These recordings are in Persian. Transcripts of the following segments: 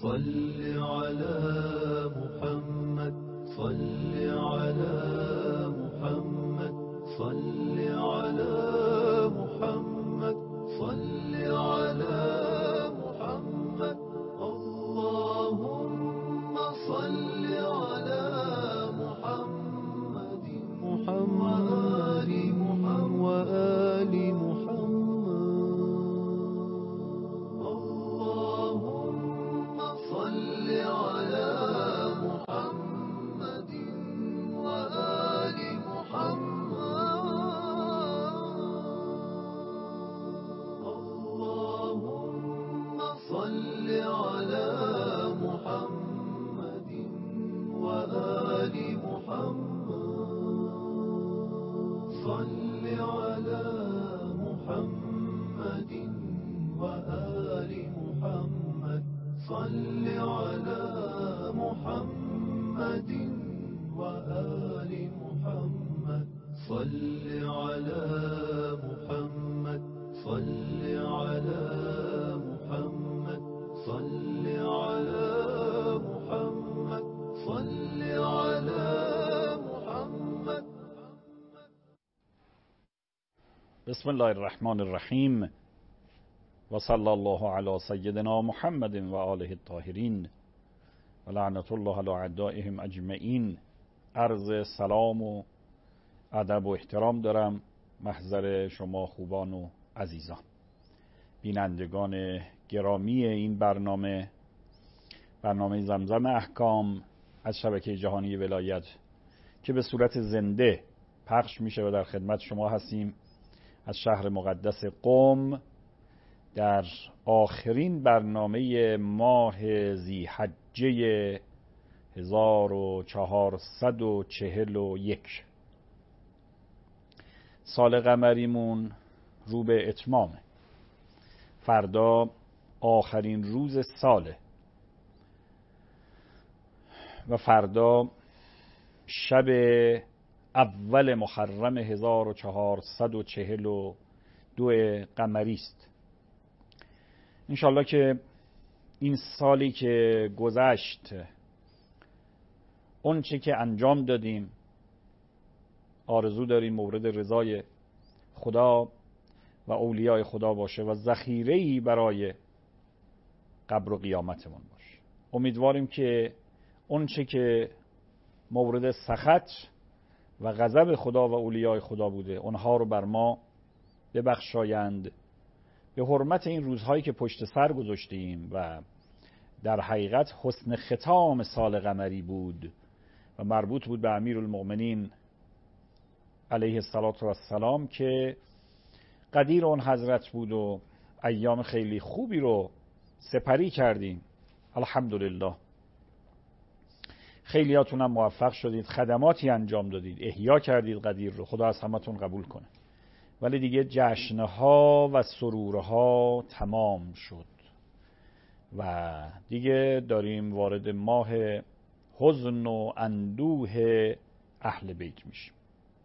صل على محمد صل على محمد صل على محمد صل على محمد اللهم صل على محمد وآل محمد اللهم صل على محمد وآل محمد اللهم صل على محمد وآل محمد صل على محمد وآل محمد صل على محمد وآل محمد صل على محمد صل على محمد صل على محمد صل على محمد. بسم الله الرحمن الرحیم و صلی الله علی سیدنا محمد و آله الطاهرین و لعنت الله علی اعدائهم اجمعین. عرض سلام و ادب و احترام دارم محضر شما خوبان و عزیزان بینندگان گرامی این برنامه زمزم احکام از شبکه جهانی ولایت که به صورت زنده پخش میشه و در خدمت شما هستیم از شهر مقدس قم در آخرین برنامه ماه ذی‌حجه 1441. سال قمریمون رو به اتمامه. فردا آخرین روز ساله و فردا شب اول محرم 1442 قمری است. انشالله که این سالی که گذشت اون چه که انجام دادیم آرزو داریم مورد رضای خدا و اولیاء خدا باشه و ذخیره‌ای برای قبر و قیامتمون باشه. امیدواریم که اون چه که مورد سخط و غضب خدا و اولیاء خدا بوده اونها رو بر ما ببخشایند به حرمت این روزهایی که پشت سر گذاشتیم و در حقیقت حسن ختام سال قمری بود و مربوط بود به امیرالمؤمنین علیه السلام که قدیر اون حضرت بود و ایام خیلی خوبی رو سپری کردیم. الحمدلله خیلیاتون هم موفق شدید، خدماتی انجام دادید، احیا کردید قدیر رو، خدا از همتون قبول کنه. ولی دیگه جشنها و سرورها تمام شد و دیگه داریم وارد ماه حزن و اندوه اهل بیت میشیم.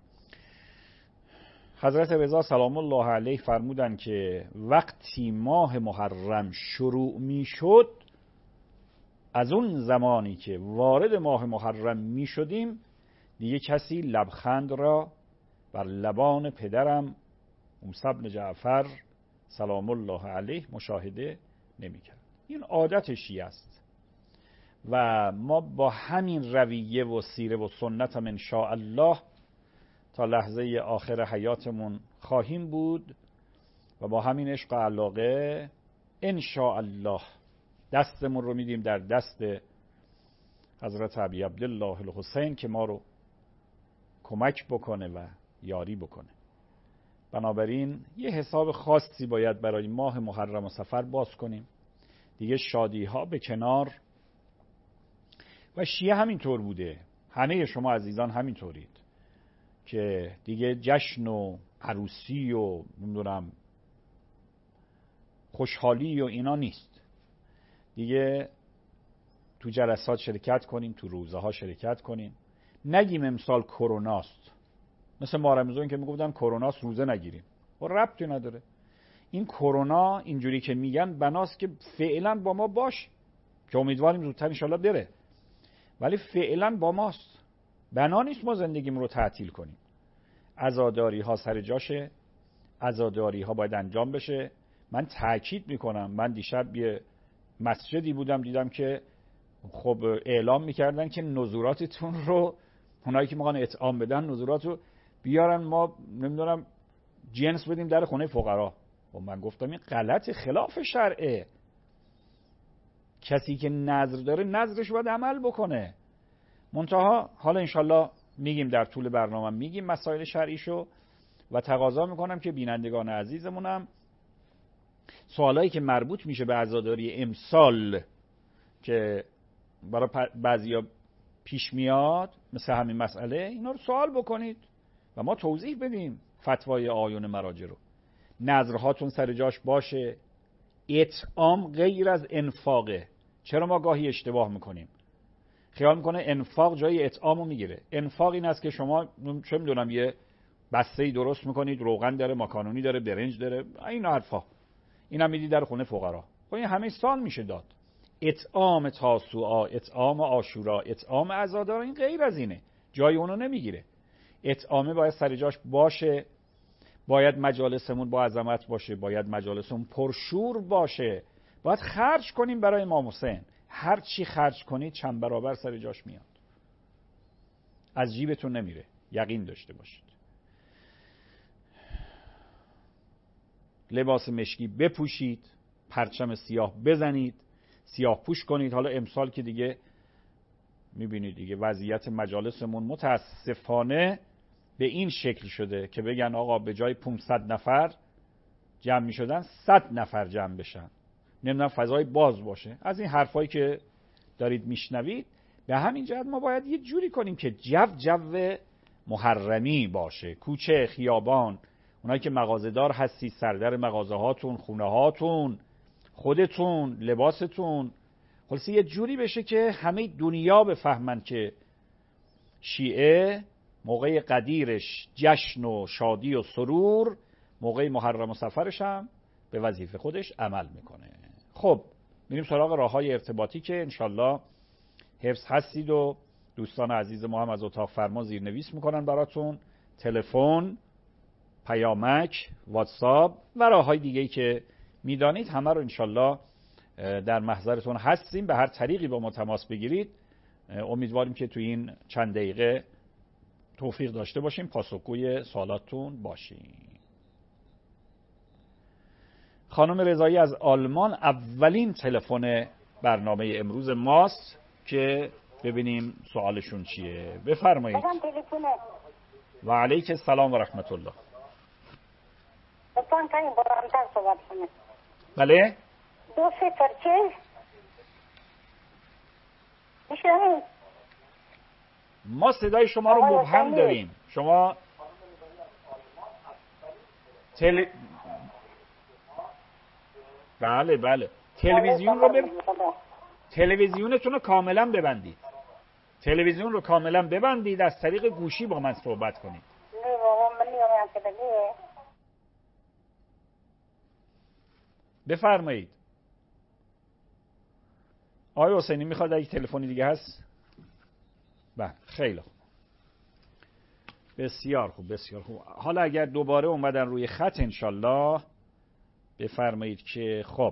حضرت رضا سلام الله علیه فرمودن که وقتی ماه محرم شروع میشد، از اون زمانی که وارد ماه محرم میشدیم دیگه کسی لبخند را بر لبان پدرم موسی بن جعفر سلام الله علیه مشاهده نمی‌کرد. این عادت شیعه است و ما با همین رویه و سیره و سنت هم ان شاء الله تا لحظه آخر حیاتمون خواهیم بود و با همین عشق و علاقه ان شاء الله دستمون رو میدیم در دست حضرت ابی عبدالله الحسین که ما رو کمک بکنه و یاری بکنه. بنابراین یه حساب خاصی باید برای ماه محرم و صفر باز کنیم. دیگه شادی ها به کنار و شیعه همینطور بوده، همه شما عزیزان همینطورید که دیگه جشن و عروسی و نمیدونم خوشحالی و اینا نیست. دیگه تو جلسات شرکت کنین، تو روزه ها شرکت کنین. نگیم امسال کروناست، مثل ماه رمضان که میگفتن کروناست روزه نگیریم. و ربطی نداره. این کرونا اینجوری که میگن بناست که فعلا با ما باش. که امیدواریم زودتر انشالله بره، ولی فعلا با ماست. بنا نیست ما زندگیمون رو تعطیل کنیم. عزاداری ها سر جاشه، عزاداری ها باید انجام بشه. من تاکید میکنم، من دیشب یه مسجدی بودم دیدم که خب اعلام میکردن که نذوراتتون رو، اونایی که میخوان اطعام بدن نذورات رو بیارن، ما نمیدونم جنس بدیم در خونه فقرا. و من گفتم این غلط، خلاف شرعه. کسی که نذر داره نذرش باید عمل بکنه. منتها حالا انشالله میگیم در طول برنامه میگیم مسائل شرعیشو، و تقاضا میکنم که بینندگان عزیزمونم سوالایی که مربوط میشه به عزاداری امسال که برای بعضیا پیش میاد مثل همین مسئله، اینا رو سوال بکنید و ما توضیح بدیم فتوای آیون مراجع رو. نذرهاتون سر جاش باشه. اطعام غیر از انفاقه. چرا ما گاهی اشتباه میکنیم؟ خیال میکنه انفاق جای اطعامو میگیره. انفاق این است که شما چه میدونم یه بسته‌ای درست میکنید، روغن داره، ماکارونی داره، برنج داره، این حرفا، اینا میدی در خونه فقرا. خب این همه سال میشه داد. اطعام تاسوعا، اطعام عاشورا، اطعام عزادار این غیر از اینه، جای اونو نمیگیره. اطعامه باید سر جاش باشه، باید مجالسمون با عظمت باشه، باید مجالسمون پرشور باشه، باید خرج کنیم برای امام حسین. هر چی خرج کنید چند برابر سر جاش میاد، از جیبتون نمیره، یقین داشته باشید. لباس مشکی بپوشید، پرچم سیاه بزنید، سیاه پوش کنید. حالا امسال که دیگه میبینید دیگه وضعیت مجالسمون متاسفانه به این شکل شده که بگن آقا به جای 500 نفر جمع میشدن 100 نفر جمع بشن، نمیدونم فضای باز باشه. از این حرفایی که دارید میشنوید، به همین جهت ما باید یه جوری کنیم که جو محرمی باشه. کوچه، خیابان، اونایی که مغازه‌دار هستید، سردر مغازه هاتون، خونه هاتون، خودتون، لباستون، خلاصه یه جوری بشه که همه دنیا بفهمن که شیعه موقع قدیرش جشن و شادی و سرور، موقع محرم و سفرش هم به وظیفه خودش عمل میکنه. خب میریم سراغ راههای ارتباطی که انشالله حفظ هستید و دوستان عزیز ما هم از اتاق فرما زیرنویس میکنن براتون. تلفن، پیامک، واتساپ و راههای دیگه‌ای که میدانید همه رو انشالله در محضرتون هستیم. به هر طریقی با ما تماس بگیرید. امیدواریم که تو این چند دقیقه توفیق داشته باشیم، پاسخگوی سوالاتتون باشیم. خانم رضایی از آلمان اولین تلفن برنامه امروز ماست که ببینیم سوالشون چیه. بفرمایید. و علیک السلام و رحمت الله. بله؟ 204 ما صدای شما رو مبهم داریم. شما بله تلویزیونتون رو کاملا ببندید. تلویزیون رو کاملا ببندید، از طریق گوشی با من صحبت کنید. بفرمایید. آقای حسینی میخواد اگه تلفنی دیگه هست؟ بله، خیلی خوب. بسیار خوب، بسیار خوب. حالا اگر دوباره اومدن روی خط انشالله بفرمایید که خب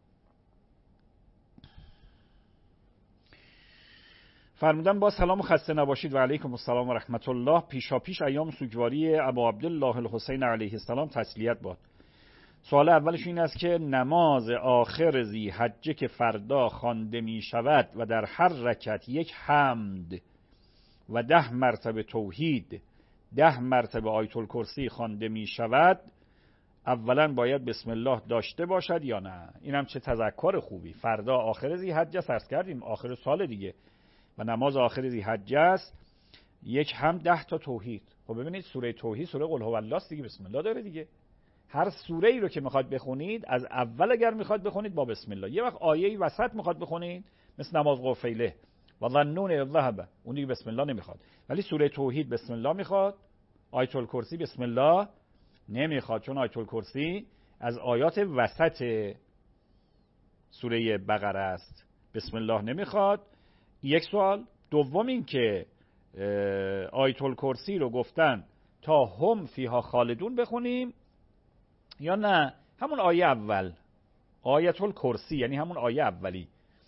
فرمودن با سلام و خسته نباشید. و علیکم السلام و رحمت الله. پیشا پیش ایام سوگواری ابا عبدالله الحسین علیه السلام تسلیت باد. سوال اولش این است که نماز آخر ذی حجه که فردا خوانده می شود و در هر رکعت 1 حمد و 10 مرتبه توحید، 10 مرتبه آیت الکرسی خوانده می شود، اولا باید بسم الله داشته باشد یا نه؟ اینم چه تذکر خوبی. فردا آخر ذی حجه سرس کردیم، آخر سال دیگه، و نماز آخر ذی حجه است. 1 حمد، 10 تا توحید. خب ببینید سوره توحید سوره قل هو الله است دیگه، بسم الله داره دیگه. هر سوره ای رو که میخواد بخونید از اول اگر میخواد بخونید با بسم الله. یه وقت آیه‌ای وسط میخواد بخونید مثل نماز قفیله و ظنون الذهب، اون دیگه بسم الله نمیخواد. ولی سوره توحید بسم الله میخواد، آیت الکرسی بسم الله نمیخواد، چون آیت الکرسی از آیات وسط سوره بقره است بسم الله نمیخواد. یک سوال. دوم این که آیت الکرسی رو گفتن تا هم فیها خالدون بخونیم یا نه همون آیه اول، آیت الکرسی یعنی همون آیه اولی،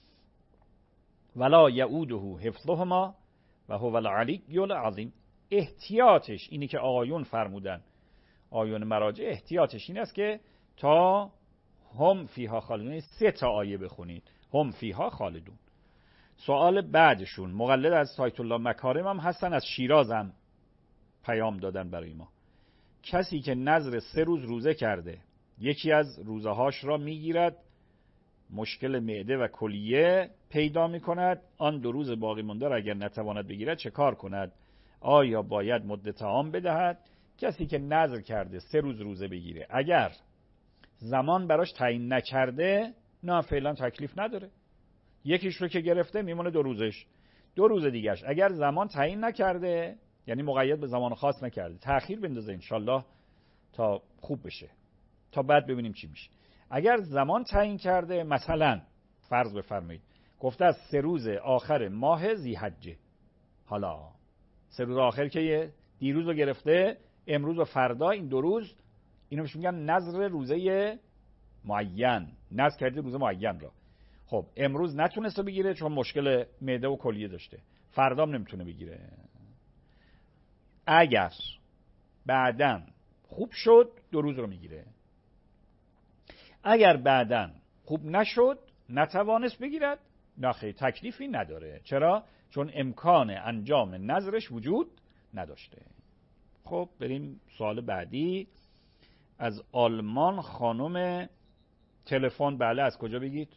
ولا یعوده حفظهما و هو العلی العظیم. احتیاطش اینی که آیون فرمودن، آیون مراجع احتیاطش این است که تا هم فیها خالدون 3 تا آیه بخونید، هم فیها خالدون. سوال بعدشون، مقلد از آیت الله مکارم هم هستن، از شیراز هم پیام دادن برای ما. کسی که نذر 3 روز روزه کرده یکی از روزهاش را میگیرد، مشکل معده و کلیه پیدا میکند، آن 2 روز باقی مانده را اگر نتواند بگیرد چه کار کند؟ آیا باید مدت طعام بدهد؟ کسی که نذر کرده 3 روز روزه بگیره، اگر زمان براش تعیین نکرده نه فعلا تکلیف نداره، یکیش رو که گرفته میمونه 2 روزش، 2 روز دیگهش. اگر زمان تعیین نکرده یعنی مقید به زمان خاص نکرده، تأخیر بندازه انشالله تا خوب بشه، تا بعد ببینیم چی میشه. اگر زمان تعیین کرده، مثلا فرض بفرمایید گفته از 3 روز آخر ماه ذی‌حجه، حالا 3 روز آخر که دیروز رو گرفته، امروز و فردا این 2 روز، اینو میگن نذر روزه معین، نذر کرده روزه معین را. خب امروز نتونسته بگیره چون مشکل معده و کلیه داشته، فردام نمیتونه بگیره. اگر بعداً خوب شد 2 روز رو میگیره، اگر بعداً خوب نشد نتوانست بگیرد، نخیر تکلیفی نداره. چرا؟ چون امکان انجام نذرش وجود نداشته. خب بریم سوال بعدی. از آلمان خانم تلفن. بله، از کجا بگید؟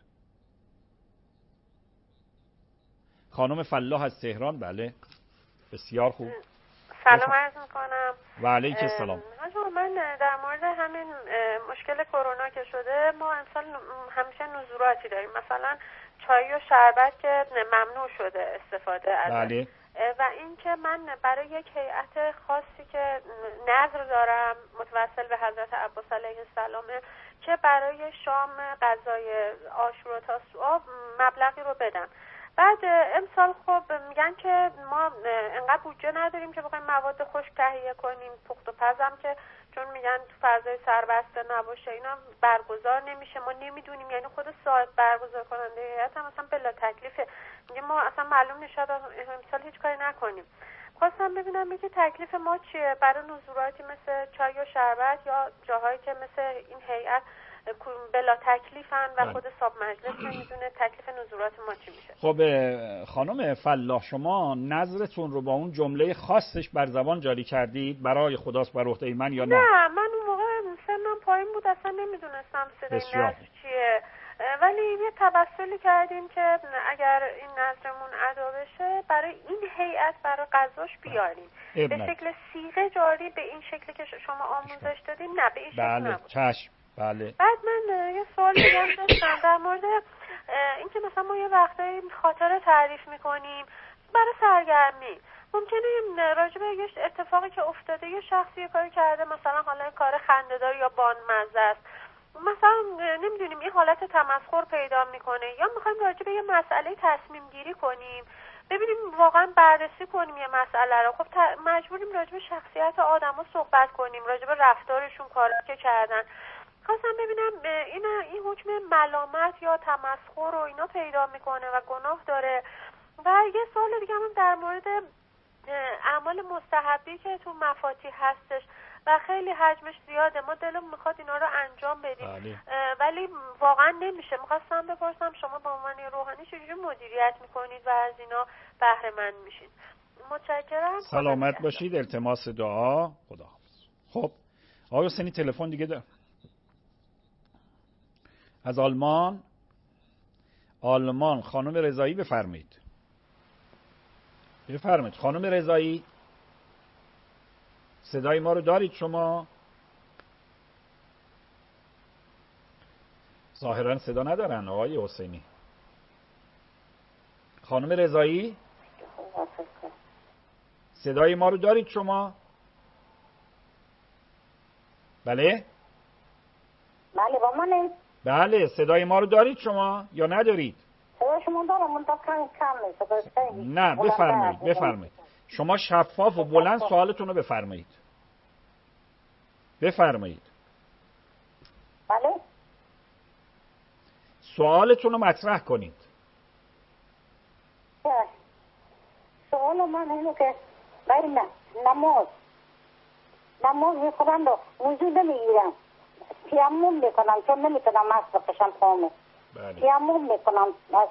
خانم فلاح از تهران. بله بسیار خوب. سلام عرض میکنم. و علیک السلام. من در مورد همین مشکل کرونا که شده، ما امسال همیشه نزوراتی داریم، مثلا چای و شربت که ممنوع شده استفاده ازش. بله. و این که من برای یک هیئت خاصی که نذر دارم متوسل به حضرت عباس علیه السلام که برای شام غذای عاشورا و تاسوعا مبلغی رو بدم. بعد امسال خب میگن که ما انقدر بودجه نداریم که بخوایم مواد خشک تهیه کنیم، پخت و پزم که چون میگن تو فضای سربسته نباشه اینا برگزار نمیشه، ما نمیدونیم، یعنی خود صاحب برگزار کننده هیئت هم اصلا بلا تکلیفه، میگه ما اصلا معلوم نشد امسال هیچ کاری نکنیم. خواستم ببینم میگه تکلیف ما چیه برای نزوراتی مثل چای و شربت یا جاهایی که مثل این هیئت بلا تکلیفن و خود صاحب مجلس نمیدونه تکلیف نزورات ما چی میشه. خب خانم فلاح، شما نظرتون رو با اون جمله خاصش بر زبان جاری کردید برای خداست بر عهده من یا نه؟ نه، من اون موقع سنم پایین بود اصلا نمیدونستم صدای نظر چیه، ولی یه توسلی کردیم که اگر این نظرمون ادا بشه برای این هیئت برای قضاش بیاریم به شکل صیغه جاری، به این شکلی که شما آموزش دادین، نه به این شکل نبود. چشم. بله. بعد من یه سوال دیگه داشتم در مورد اینکه مثلا ما یه وقتایی خاطره تعریف میکنیم برای سرگرمی، ممکنه راجع به یه اتفاقی که افتاده یه شخصی یه کاری کرده، مثلا حالا کار خنده‌دار یا بانمزه است، مثلا نمیدونیم این حالت تمسخر پیدا میکنه، یا میخوایم راجع به یه مسئله تصمیم گیری کنیم، ببینیم واقعا بررسی کنیم یه مسئله رو، خب مجبوریم راجع به شخصیت آدما صحبت کنیم، راجع به رفتارشون، کاری که کردن. خواستم ببینم این حکم ملامت یا تمسخر رو اینا پیدا میکنه و گناه داره. و یه سوال دیگه هم در مورد اعمال مستحبی که تو مفاتیح هستش و خیلی حجمش زیاده، ما دلمون میخواد اینا رو انجام بدیم ولی واقعا نمیشه. میخواستم بپرسم شما به عنوان روحانی چجوری مدیریت میکنید و از اینا بهره مند میشید؟ متشکرم. سلامت باشید. التماس دعا. خداحافظ. خب آقای حسینی تلفن دیگه ده. از آلمان خانم رضایی بفرمایید. خانم رضایی، صدای ما رو دارید شما؟ ظاهرا صدا ندارن آقای حسینی. خانم رضایی، صدای ما رو دارید شما؟ بله؟ بله با منه. بله، صدای ما رو دارید شما یا ندارید؟ صدا شما دارم منطقه کم نیست. نه بفرمایید. شما شفاف و بلند سوالتون رو بفرمایید. بله؟ سوالتون رو مطرح کنید. سوال من اینه که برای نماز میخونم و وضو نمیگیرم، تیمم میکنم چون نمیتونم مست بکشم پامو. تیمم میکنم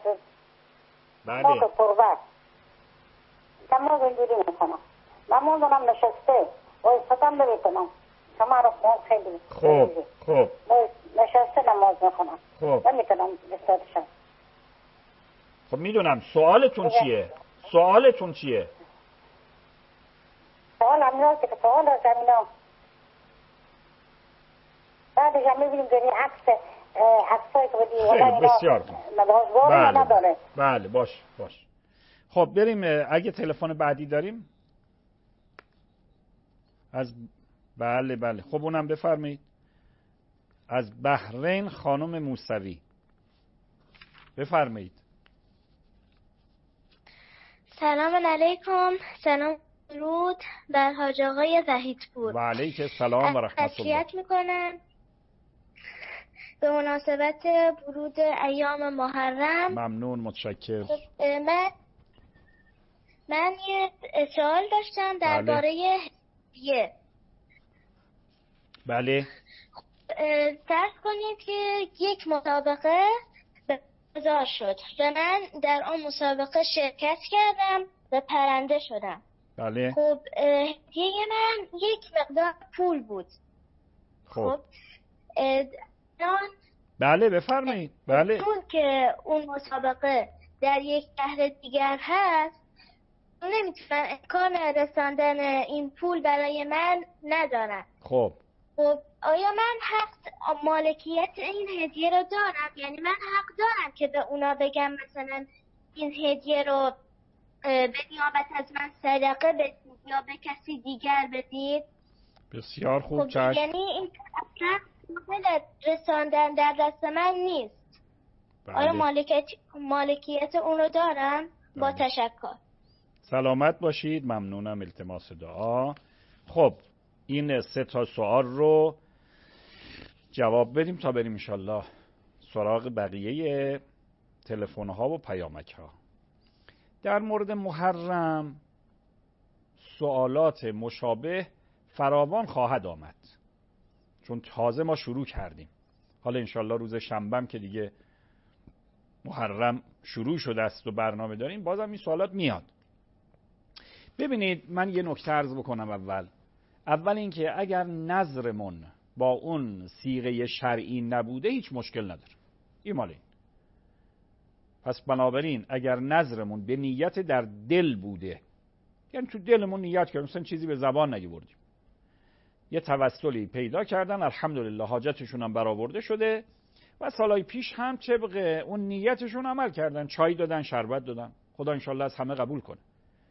پاک پرور. نماز اینجوری میکنم. نماز دارم نشسته و ایستادم نمیکنم. شما رو خیلی خوب نشسته نماز میکنم. نمیتونم ایستادشم. خب میدونم. سوالتون چیه؟ سوال هم که سوال هست همینا. بعدش هم میبینیم که این عکسایی که بدیم بسیار نداره. بله باش. خب بریم. اگه تلفن بعدی داریم بله خب اونم بفرمایید. از بحرین خانم موسوی بفرمایید. سلام علیکم. سلام درود بر حاج آقای وحیدپور. و علیک السلام و رحمت الله. تسلیت میکنم به مناسبت ورود ایام محرم. ممنون، متشکرم. من یه سوال داشتم درباره هدیه. بله. فرض کنید که یک مسابقه برگزار شد و من در آن مسابقه شرکت کردم و برنده شدم. بله. خب هدیه من یک مقدار پول بود. خب بله بفرمایید. بله. چون که اون مسابقه در یک شهر دیگر هست نمیتونن امکان رساندن این پول برای من ندارن. خب آیا من حق مالکیت این هدیه رو دارم؟ یعنی من حق دارم که به اونا بگم مثلا این هدیه رو به نیابت از من صدقه بدید یا به کسی دیگر بدید؟ بسیار خوب. خب یعنی این اصلا مال رساندن در دست من نیست. بله. آیا مالکیت اون رو دارم؟ با تشکر. سلامت باشید. ممنونم. التماس دعا. خب این 3 سوال رو جواب بدیم تا بریم انشالله سراغ بقیه تلفن ها و پیامک ها. در مورد محرم سوالات مشابه فراوان خواهد آمد چون تازه ما شروع کردیم. حالا انشالله روز شنبه که دیگه محرم شروع شده است و برنامه داریم بازم این سوالات میاد. ببینید من یه نکته عرض بکنم. اول اینکه اگر نظرمون با اون صیغه شرعی نبوده هیچ مشکل نداره. این مال این. پس بنابراین اگر نظرمون به نیت در دل بوده، یعنی تو دلمون نیت کردیم مثلا چیزی به زبان نگیوردیم، یه توسلی پیدا کردن، الحمدلله حاجتشون هم برآورده شده و سالهای پیش هم طبق اون نیتشون عمل کردن، چای دادن، شربت دادن. خدا انشالله از همه قبول کنه.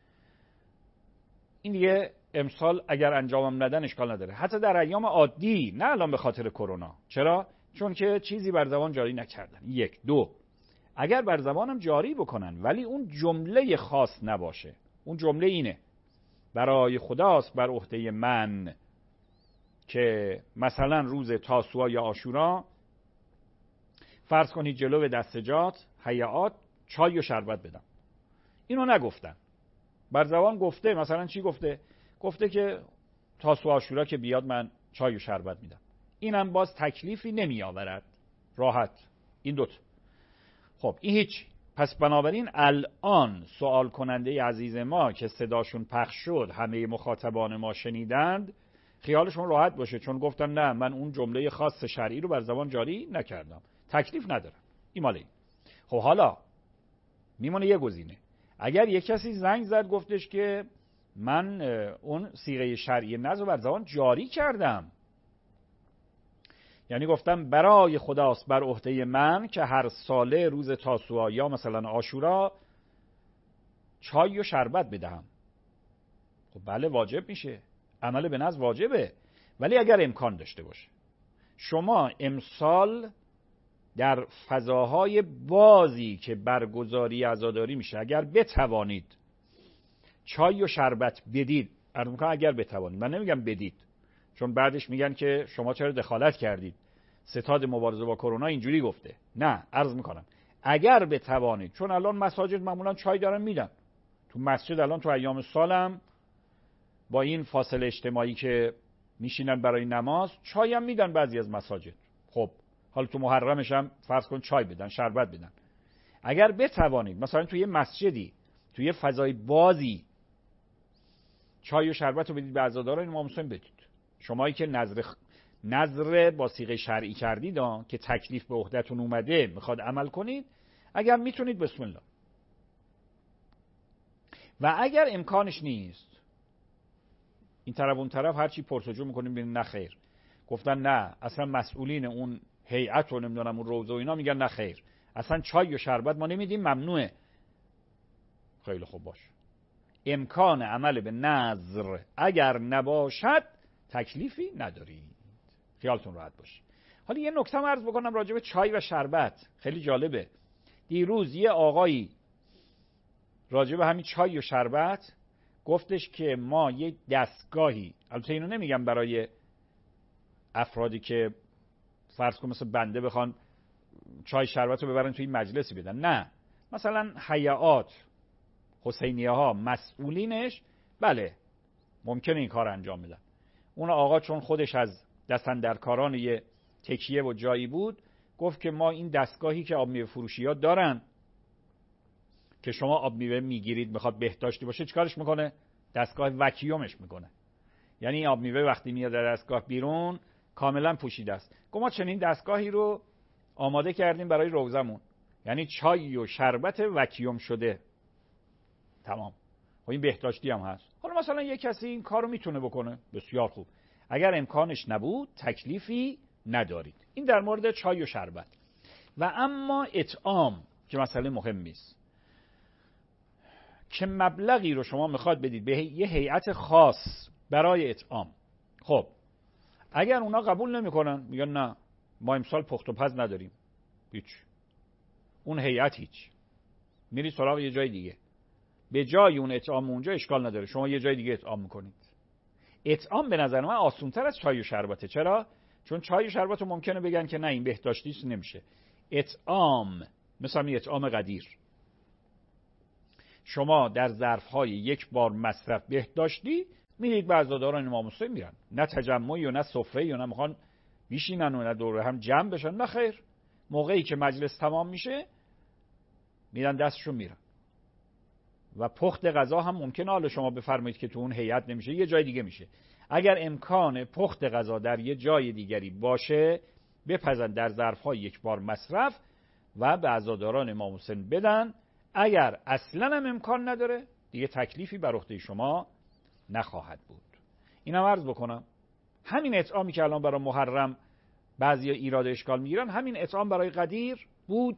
این دیگه امسال اگر انجامم ندن اشکال نداره، حتی در ایام عادی، نه الان به خاطر کرونا. چرا؟ چون که چیزی بر زبان جاری نکردن. 1 2 اگر بر زبانم جاری بکنن ولی اون جمله خاص نباشه، اون جمله اینه برای خداست بر عهده من که مثلا روز تاسوعا یا عاشورا فرض کنید جلو دستجات هیئات چای و شربت بدم. اینو نگفتن. بر زبان گفته مثلا چی گفته؟ گفته که تاسوعا عاشورا که بیاد من چای و شربت میدم. اینم باز تکلیفی نمی آورد. راحت. این دوتا. خب این هیچ. پس بنابراین الان سوال کننده عزیز ما که صداشون پخش شد همه مخاطبان ما شنیدند، خیالشون راحت باشه چون گفتن نه من اون جمله خاص شرعی رو بر زبان جاری نکردم، تکلیف ندارم. این مال این. خب حالا میمونه یه گزینه. اگر یک کسی زنگ زد گفتش که من اون صیغه شرعی نذر بر زبان جاری کردم، یعنی گفتم برای خداست بر عهده من که هر ساله روز تاسوعا یا مثلا عاشورا چای و شربت بدهم. خب بله واجب میشه، عمل به نذر واجبه. ولی اگر امکان داشته باشه شما امسال در فضاهای بازی که برگزاری عزاداری میشه اگر بتوانید چای و شربت بدید، عرض میکنم اگر بتوانید، من نمیگم بدید، چون بعدش میگن که شما چرا دخالت کردید، ستاد مبارزه با کرونا اینجوری گفته. نه، عرض میکنم اگر بتوانید، چون الان مساجد معمولا چای دارن میدن، تو مسجد الان تو ایام سالم با این فاصله اجتماعی که میشینن برای نماز چای هم میدن بعضی از مساجد. خب حالا تو محرمش هم فرض کن چای بدن، شربت بدن. اگر بتوانید مثلا توی مسجدی، توی فضای بازی چای و شربت رو بدید به عزاداران امام حسین بدید. شمایی که نظر با صیغه شرعی کردید که تکلیف به عهده‌تون اومده میخواد عمل کنید، اگر میتونید بسم الله. و اگر امکانش نیست، این طرف اون طرف هرچی پرسجو میکنیم ببینیم نه خیر، گفتن نه اصلا مسئولین اون هیئت و نمیدونم اون روزه و اینا میگن نه خیر، اصلا چای و شربت ما نمیدیم، ممنوعه. خیلی خوب باش، امکان عمل به نظر اگر نباشد تکلیفی ندارید، خیالتون راحت باشه. حالا یه نکته عرض بکنم راجع به چای و شربت، خیلی جالبه. دیروز یه آقایی راجع به همین چای و شربت گفتش که ما یه دستگاهی، البته اینو نمیگم برای افرادی که فرض کن مثل بنده بخوان چای شربت رو ببرن توی مجلسی بدن، نه، مثلا هیئات حسینیه ها مسئولینش بله ممکنه این کار انجام بدن. اون آقا چون خودش از دستاندرکاران یه تکیه و جایی بود، گفت که ما این دستگاهی که آب میوه فروشی ها دارن که شما آب میوه میگیرید میخواد بهداشتی باشه، چیکارش میکنه؟ دستگاه وکیومش میکنه. یعنی آب میوه وقتی میاد در دستگاه بیرون کاملا پوشیده است. گفت ما چنین دستگاهی رو آماده کردیم برای روزمون، یعنی چای و شربت وکیوم شده. تمام. خب این بهداشتی هم هست. حالا مثلا یک کسی این کارو میتونه بکنه، بسیار خوب. اگر امکانش نبود تکلیفی ندارید. این در مورد چای و شربت. و اما اطعام که مسئله مهمی است، که مبلغی رو شما میخواد بدید به یه هیئت خاص برای اطعام. خب اگر اونا قبول نمیکنن، میگن نه ما امسال پخت و پز نداریم، هیچ، اون هیئت هیچ، میری سراغ یه جای دیگه، به جای اون اطعام اونجا اشکال نداره، شما یه جای دیگه اطعام میکنید. اطعام به نظر من آسان‌تر از چای و شربته. چرا؟ چون چای و شربت رو ممکنه بگن که نه این بهداشتیش نمیشه. اطعام مثلا اطعام قدیر، شما در ظرف‌های یک بار مصرف بهداشتی میرید به عزاداران امام حسین میرن، نه تجمعی و نه سفره و نه میخوان بشینن و نه دور هم جمع بشن، نه خیر، موقعی که مجلس تمام میشه میرن دستشون میرن. و پخت غذا هم ممکنه حالا شما بفرمایید که تو اون هیئت نمیشه، یه جای دیگه میشه. اگر امکان پخت غذا در یه جای دیگری باشه بپزن در ظرف‌های یک بار مصرف و به عزاداران امام حسین بدن. اگر اصلا هم امکان نداره دیگه تکلیفی بر عهده شما نخواهد بود. اینم عرض بکنم همین اطعامی که الان برای محرم بعضیا ایراد اشکال میگیرن، همین اطعام برای قدیر بود.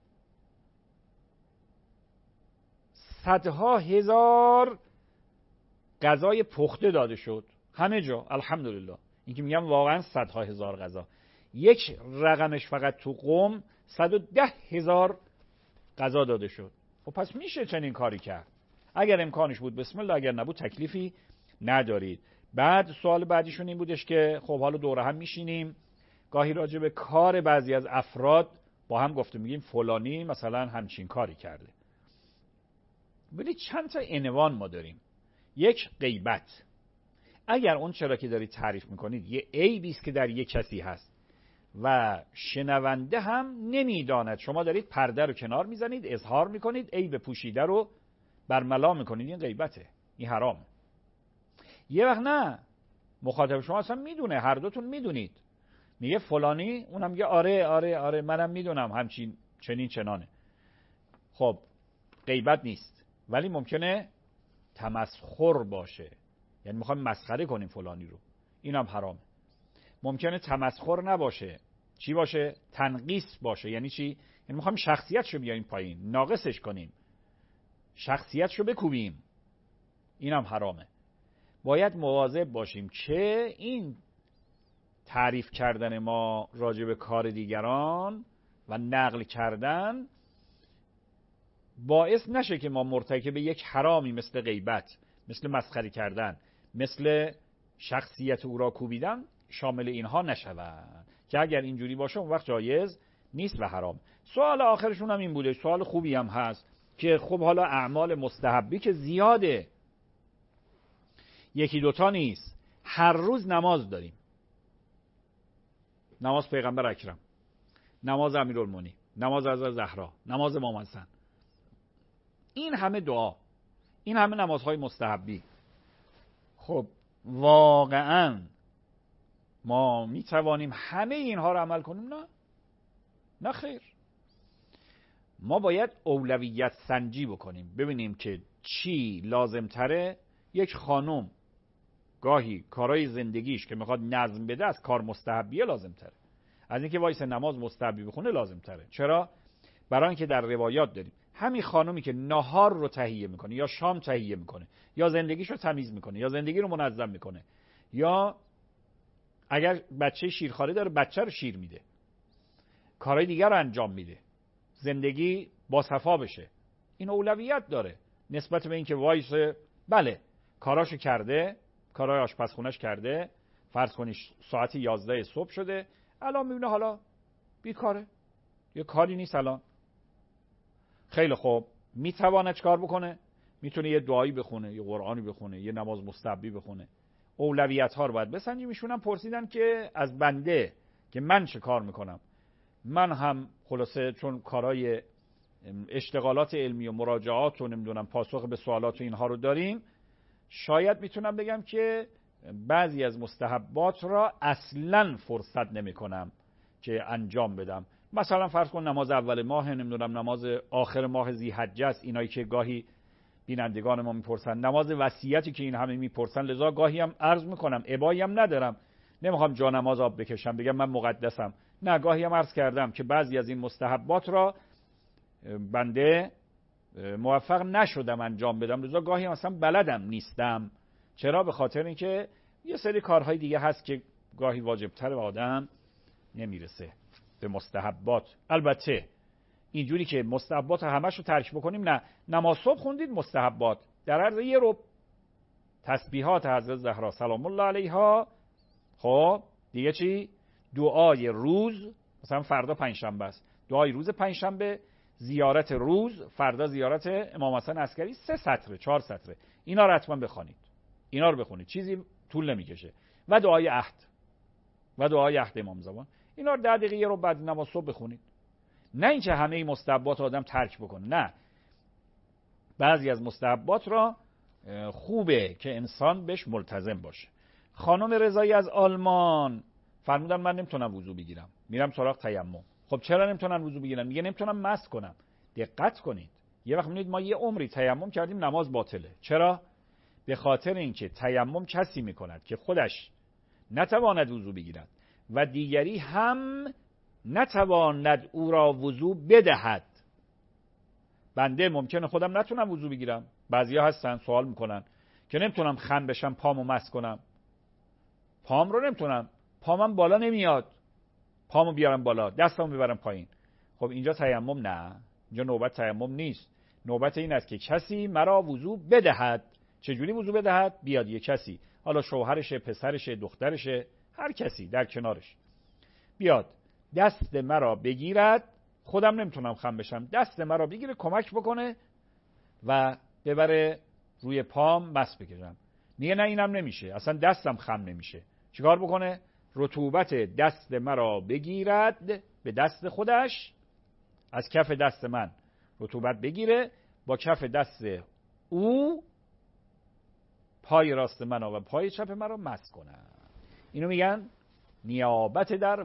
صدها هزار غذای پخته داده شد همه جا، الحمدلله. این که میگم واقعا صدها هزار غذا، یک رقمش فقط تو قم 110,000 غذا داده شد. خب پس میشه چنین کاری کرد اگر امکانش بود، بسم الله، اگر نبود تکلیفی ندارید. بعد سوال بعدیشون این بودش که خب حالا دوره هم میشینیم گاهی راجع به کار بعضی از افراد با هم گفته میگیم فلانی مثلا همچین کاری کرده. ببینید چند تا عنوان ما داریم. یک، غیبت. اگر اون چرا که دارید تعریف میکنید یه عیبی است که در یک کسی هست و شنونده هم نمیداند، شما دارید پرده رو کنار میزنید، اظهار میکنید، عیب پوشیده رو برملا میکنید، این غیبته، این حرام. یه وقت نه، مخاطب شما اصلا میدونه، هر دوتون میدونید، میگه فلانی، اونم میگه آره منم میدونم همچین چنین چنانه. خب غیبت نیست، ولی ممکنه تمسخر باشه، یعنی میخوایم مسخره کنیم فلانی رو، اینم حرامه. ممکنه تمسخر نباشه، چی باشه؟ تنقیص باشه. یعنی چی؟ یعنی میخوایم شخصیتشو بیاریم پایین، ناقصش کنیم، شخصیتشو بکوبیم، اینم حرامه. باید مواظب باشیم که این تعریف کردن ما راجع به کار دیگران و نقل کردن باعث نشه که ما مرتکب یک حرامی مثل غیبت، مثل مسخره کردن، مثل شخصیت او را کوبیدن شامل اینها نشوند، که اگر اینجوری باشه اون وقت جایز نیست و حرام. سوال آخرشون هم این بوده، سوال خوبی هم هست که خب حالا اعمال مستحبی که زیاده، یکی دوتا نیست، هر روز نماز داریم، نماز پیغمبر اکرم، نماز امیرالمومنین، نماز حضرت زهرا، نماز امام حسن، این همه دعا، این همه نمازهای مستحبی. خب واقعا ما می توانیم همه اینها رو عمل کنیم؟ نه خیر. ما باید اولویت سنجی بکنیم، ببینیم که چی لازم تره. یک خانم گاهی کارهای زندگیش که میخواد نظم بده از کار مستحبیه لازم تره، از اینکه وایس نماز مستحبی بخونه لازم تره. چرا؟ برای اینکه در روایات داریم همین خانومی که نهار رو تهیه میکنه یا شام تهیه میکنه یا زندگیش رو تمیز میکنه یا زندگی رو منظم میکنه یا اگر بچه شیرخواره داره بچه رو شیر میده، کارهای دیگر رو انجام میده، زندگی با صفا بشه، این اولویت داره نسبت به اینکه وایس بله کاراشو کرده، کارهای آشپزخونه‌اش کرده، فرض کنید ساعت 11 صبح شده، الان میبینه حالا بیکاره، یه کاری نیست الان. خیلی خوب، میتونه چیکار بکنه؟ میتونه یه دعایی بخونه، یه قرآنی بخونه، یه نماز مستحبی بخونه. اولویت ها رو باید بسنجیم. ایشون پرسیدن که از بنده که من چه کار میکنم. من هم خلاصه چون کارهای اشتغالات علمی و مراجعات و نمیدونم پاسخ به سوالات و اینها رو داریم، شاید میتونم بگم که بعضی از مستحبات را اصلاً فرصت نمیکنم که انجام بدم. مثلا فرض کن نماز اول ماه، نمیدونم نماز آخر ماه ذی‌حجه است، اینایی که گاهی بینندگان ما میپرسن، نماز وصیتی که این همه میپرسن، لذا گاهی هم عرض میکنم، ابایی هم ندارم، نمیخوام جا نماز آب بکشم بگم من مقدسم، نه، گاهی هم عرض کردم که بعضی از این مستحبات را بنده موفق نشدم انجام بدم، لذا گاهی مثلا بلدم نیستم. چرا؟ به خاطر اینکه یه سری کارهای دیگه هست که گاهی واجب‌تر و آدم نمیرسه به مستحبات. البته اینجوری که مستحبات همش رو ترک بکنیم نه. نماز صبح خوندید مستحبات در عرض یه ربع، تسبیحات حضرت زهرا سلام الله علیها، خب دیگه چی؟ دعای روز، مثلا فردا پنجشنبه است، دعای روز پنجشنبه، زیارت روز، فردا زیارت امام حسن عسکری، 3 سطره 4 سطره، اینا رو حتما بخونید، اینا رو بخونید، چیزی طول نمیکشه. و دعای عهد امام زمان، اینا رو 10 دقیقه رو بعد نماز صبح بخونید. نه اینکه همه مستحبات آدم ترک بکنه، نه، بعضی از مستحبات را خوبه که انسان بهش ملتزم باشه. خانم رضایی از آلمان فرمودن من نمیتونم وضو بگیرم، میرم سراغ تیمم. خب چرا نمیتونن وضو بگیرن؟ میگه نمیتونم مس کنم. دقت کنید، یه وقت میبینید ما یه عمری تیمم کردیم نماز باطله. چرا؟ به خاطر اینکه تیمم کسی میکند که خودش نتواند وضو بگیرد و دیگری هم نتواند او را وضو بدهد. بنده ممکنه خودم نتونم وضو بگیرم، بعضیا هستن سوال میکنن که نمیتونم خم بشم پامو مس کنم، پام رو نمیتونم، پامم بالا نمیاد، پامو بیارم بالا، دستمو ببرم پایین. خب اینجا تیمم نه، اینجا نوبت تیمم نیست. نوبت این است که کسی مرا وضو بدهد. چجوری وضو بدهد؟ بیاد یه کسی، حالا شوهرشه، پسرشه، دخترشه، هر کسی در کنارش بیاد دست مرا بگیرد، خودم نمیتونم خم بشم، دست مرا بگیره کمک بکنه و ببره روی پام مس بکشم. میگه نه اینم نمیشه، اصلا دستم خم نمیشه. چیکار بکنه؟ رطوبت دست مرا بگیرد به دست خودش، از کف دست من رطوبت بگیره، با کف دست او پای راست من و پای چپ من رو مس کنه. اینو میگن نیابت در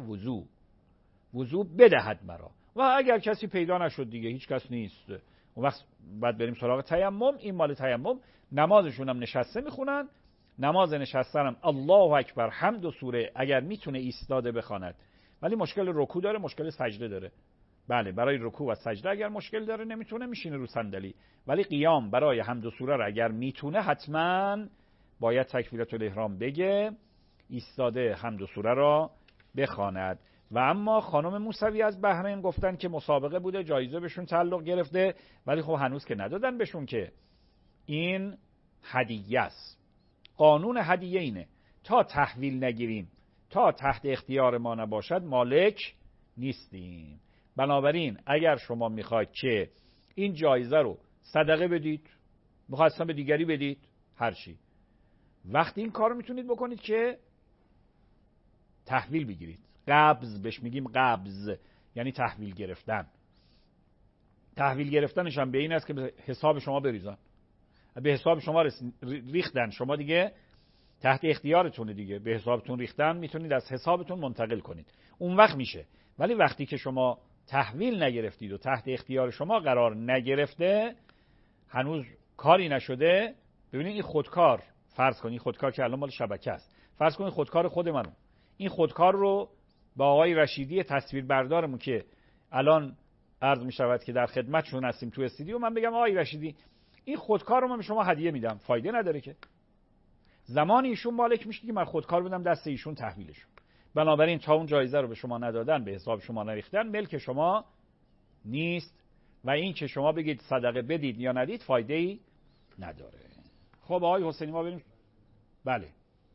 وضو بدهد مرا. و اگر کسی پیدا نشد دیگه هیچ کس نیست، اون وقت باید بریم سراغ تیمم. این مال تیمم. نمازشون هم نشسته میخونن، نماز نشستن هم الله اکبر، حمد و سوره اگر میتونه ایستاده بخواند، ولی مشکل رکوع داره، مشکل سجده داره. بله برای رکوع و سجده اگر مشکل داره نمیتونه، میشینه رو صندلی، ولی قیام برای حمد و سوره رو اگر میتونه حتما باید تکبیرة الاحرام بگه، ایستاده حمد و سوره را بخواند. و اما خانم موسوی از بحرین گفتن که مسابقه بوده، جایزه بهشون تعلق گرفته، ولی خب هنوز که ندادن بهشون، که این هدیه است. قانون هدیه اینه تا تحویل نگیریم، تا تحت اختیار ما نباشد مالک نیستیم. بنابراین اگر شما میخواید که این جایزه رو صدقه بدید، میخواید به دیگری بدید، هر چی، وقتی این کار رو میتونید بکنید که تحویل بگیرید. قبض بهش میگیم، قبض یعنی تحویل گرفتن. تحویل گرفتنش هم به این است که به حساب شما بریزن، به حساب شما ریختن، شما دیگه تحت اختیارتونه دیگه، به حسابتون ریختن، میتونید از حسابتون منتقل کنید، اون وقت میشه. ولی وقتی که شما تحویل نگرفتید و تحت اختیار شما قرار نگرفته، هنوز کاری نشده، ببینید این خودکار، فرض کنید خودکار که الان مال شبکه است، فرض کنید خودکار خود منو، این خودکار رو با آقای رشیدی تصویربردارمون که الان عرض می شود که در خدمتشون هستیم تو استودیو، من بگم آقای رشیدی این خودکار رو من به شما هدیه میدم، فایده نداره که. زمانی ایشون مالک میشه که من خودکار بدم دست ایشون تحویلشون. بنابراین تا اون جایزه رو به شما ندادن، به حساب شما نریختن، ملک شما نیست و این که شما بگید صدقه بدید یا ندید فایده ای نداره. خب آقای حسینی ما بریم. بله